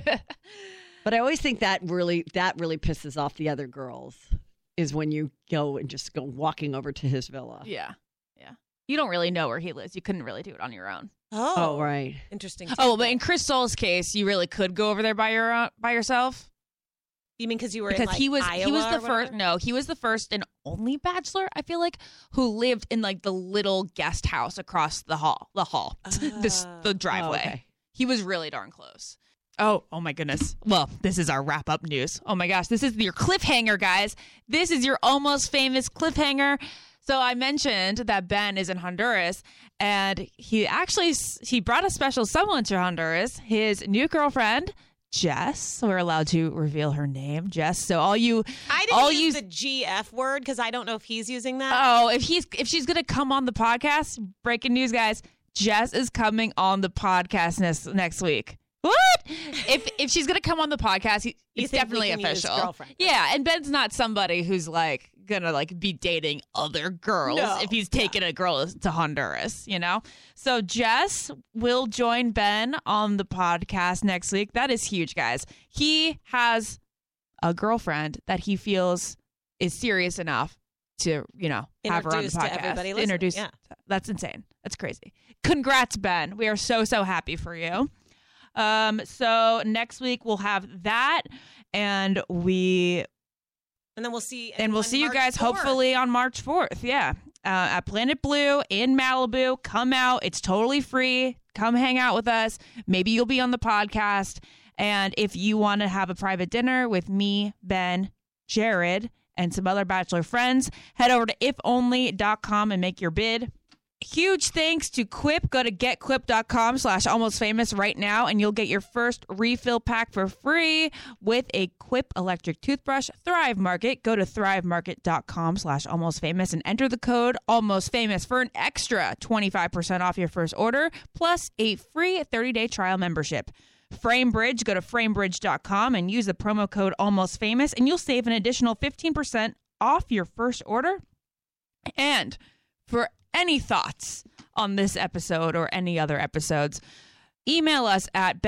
But I always think that really pisses off the other girls is when you go and just go walking over to his villa. Yeah. You don't really know where he lives. You couldn't really do it on your own. Oh, right. Interesting. Oh, but in Chris Soule's case, you really could go over there by yourself. You mean because you were Because in like he was Iowa the or first. whatever? No, he was the first and only Bachelor, I feel like, who lived in like the little guest house across the hall, the driveway. Oh, okay. He was really darn close. Oh my goodness. Well, this is our wrap up news. Oh my gosh, this is your cliffhanger, guys. This is your almost famous cliffhanger. So I mentioned that Ben is in Honduras, and he brought a special someone to Honduras, his new girlfriend, Jess. We're allowed to reveal her name, Jess. So I didn't use the GF word because I don't know if he's using that. Oh, if she's gonna come on the podcast, breaking news, guys, Jess is coming on the podcast next week. What? If she's gonna come on the podcast, it's think we definitely can use official. girlfriend? Yeah, and Ben's not somebody who's like gonna like be dating other girls No. if he's taking a girl to Honduras, you know? So Jess will join Ben on the podcast next week. That is huge, guys. He has a girlfriend that he feels is serious enough to, have her on the Introduce to podcast. everybody listening, yeah. That's insane. That's crazy. Congrats, Ben. We are so, so happy for you. So next week we'll have that, and then we'll see. we'll see you March guys 4th. hopefully on March 4th. Yeah. At Planet Blue in Malibu. Come out. It's totally free. Come hang out with us. Maybe you'll be on the podcast. And if you want to have a private dinner with me, Ben, Jared, and some other Bachelor friends, head over to ifonly.com and make your bid. Huge thanks to Quip. Go to getquip.com/almostfamous right now, and you'll get your first refill pack for free with a Quip electric toothbrush. Thrive Market. Go to thrivemarket.com/almostfamous and enter the code almostfamous for an extra 25% off your first order, plus a free 30-day trial membership. FrameBridge. Go to framebridge.com and use the promo code almostfamous, and you'll save an additional 15% off your first order. And for any thoughts on this episode or any other episodes, email us at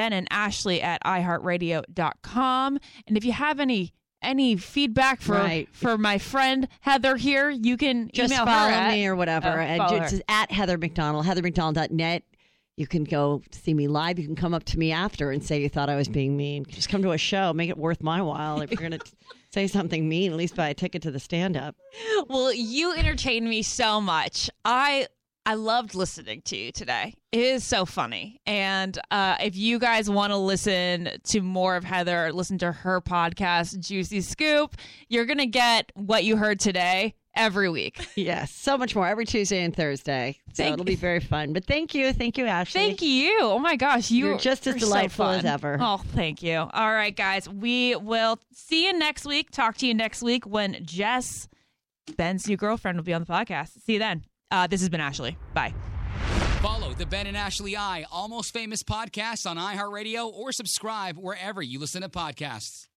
benandashley@iheartradio.com. And if you have any feedback for my friend Heather here, you can Just email follow her me or whatever. follow Just her. at Heather McDonald, heathermcdonald.net. You can go see me live. You can come up to me after and say you thought I was being mean. Just come to a show. Make it worth my while. If you're going to say something mean, at least buy a ticket to the stand-up. Well, you entertained me so much. I loved listening to you today. It is so funny. And if you guys want to listen to more of Heather, listen to her podcast, Juicy Scoop, you're going to get what you heard today every week. Yes, so much more every Tuesday and Thursday. So it'll be very fun. But thank you, Ashley. Thank you. Oh my gosh, You're just as are delightful so as fun. ever. Oh, thank you. All right, guys, we will see you next week. Talk to you next week when Jess, Ben's new girlfriend, will be on the podcast. See you then. This has been Ashley. Bye. Follow the Ben and Ashley Almost Famous podcast on iHeartRadio or subscribe wherever you listen to podcasts.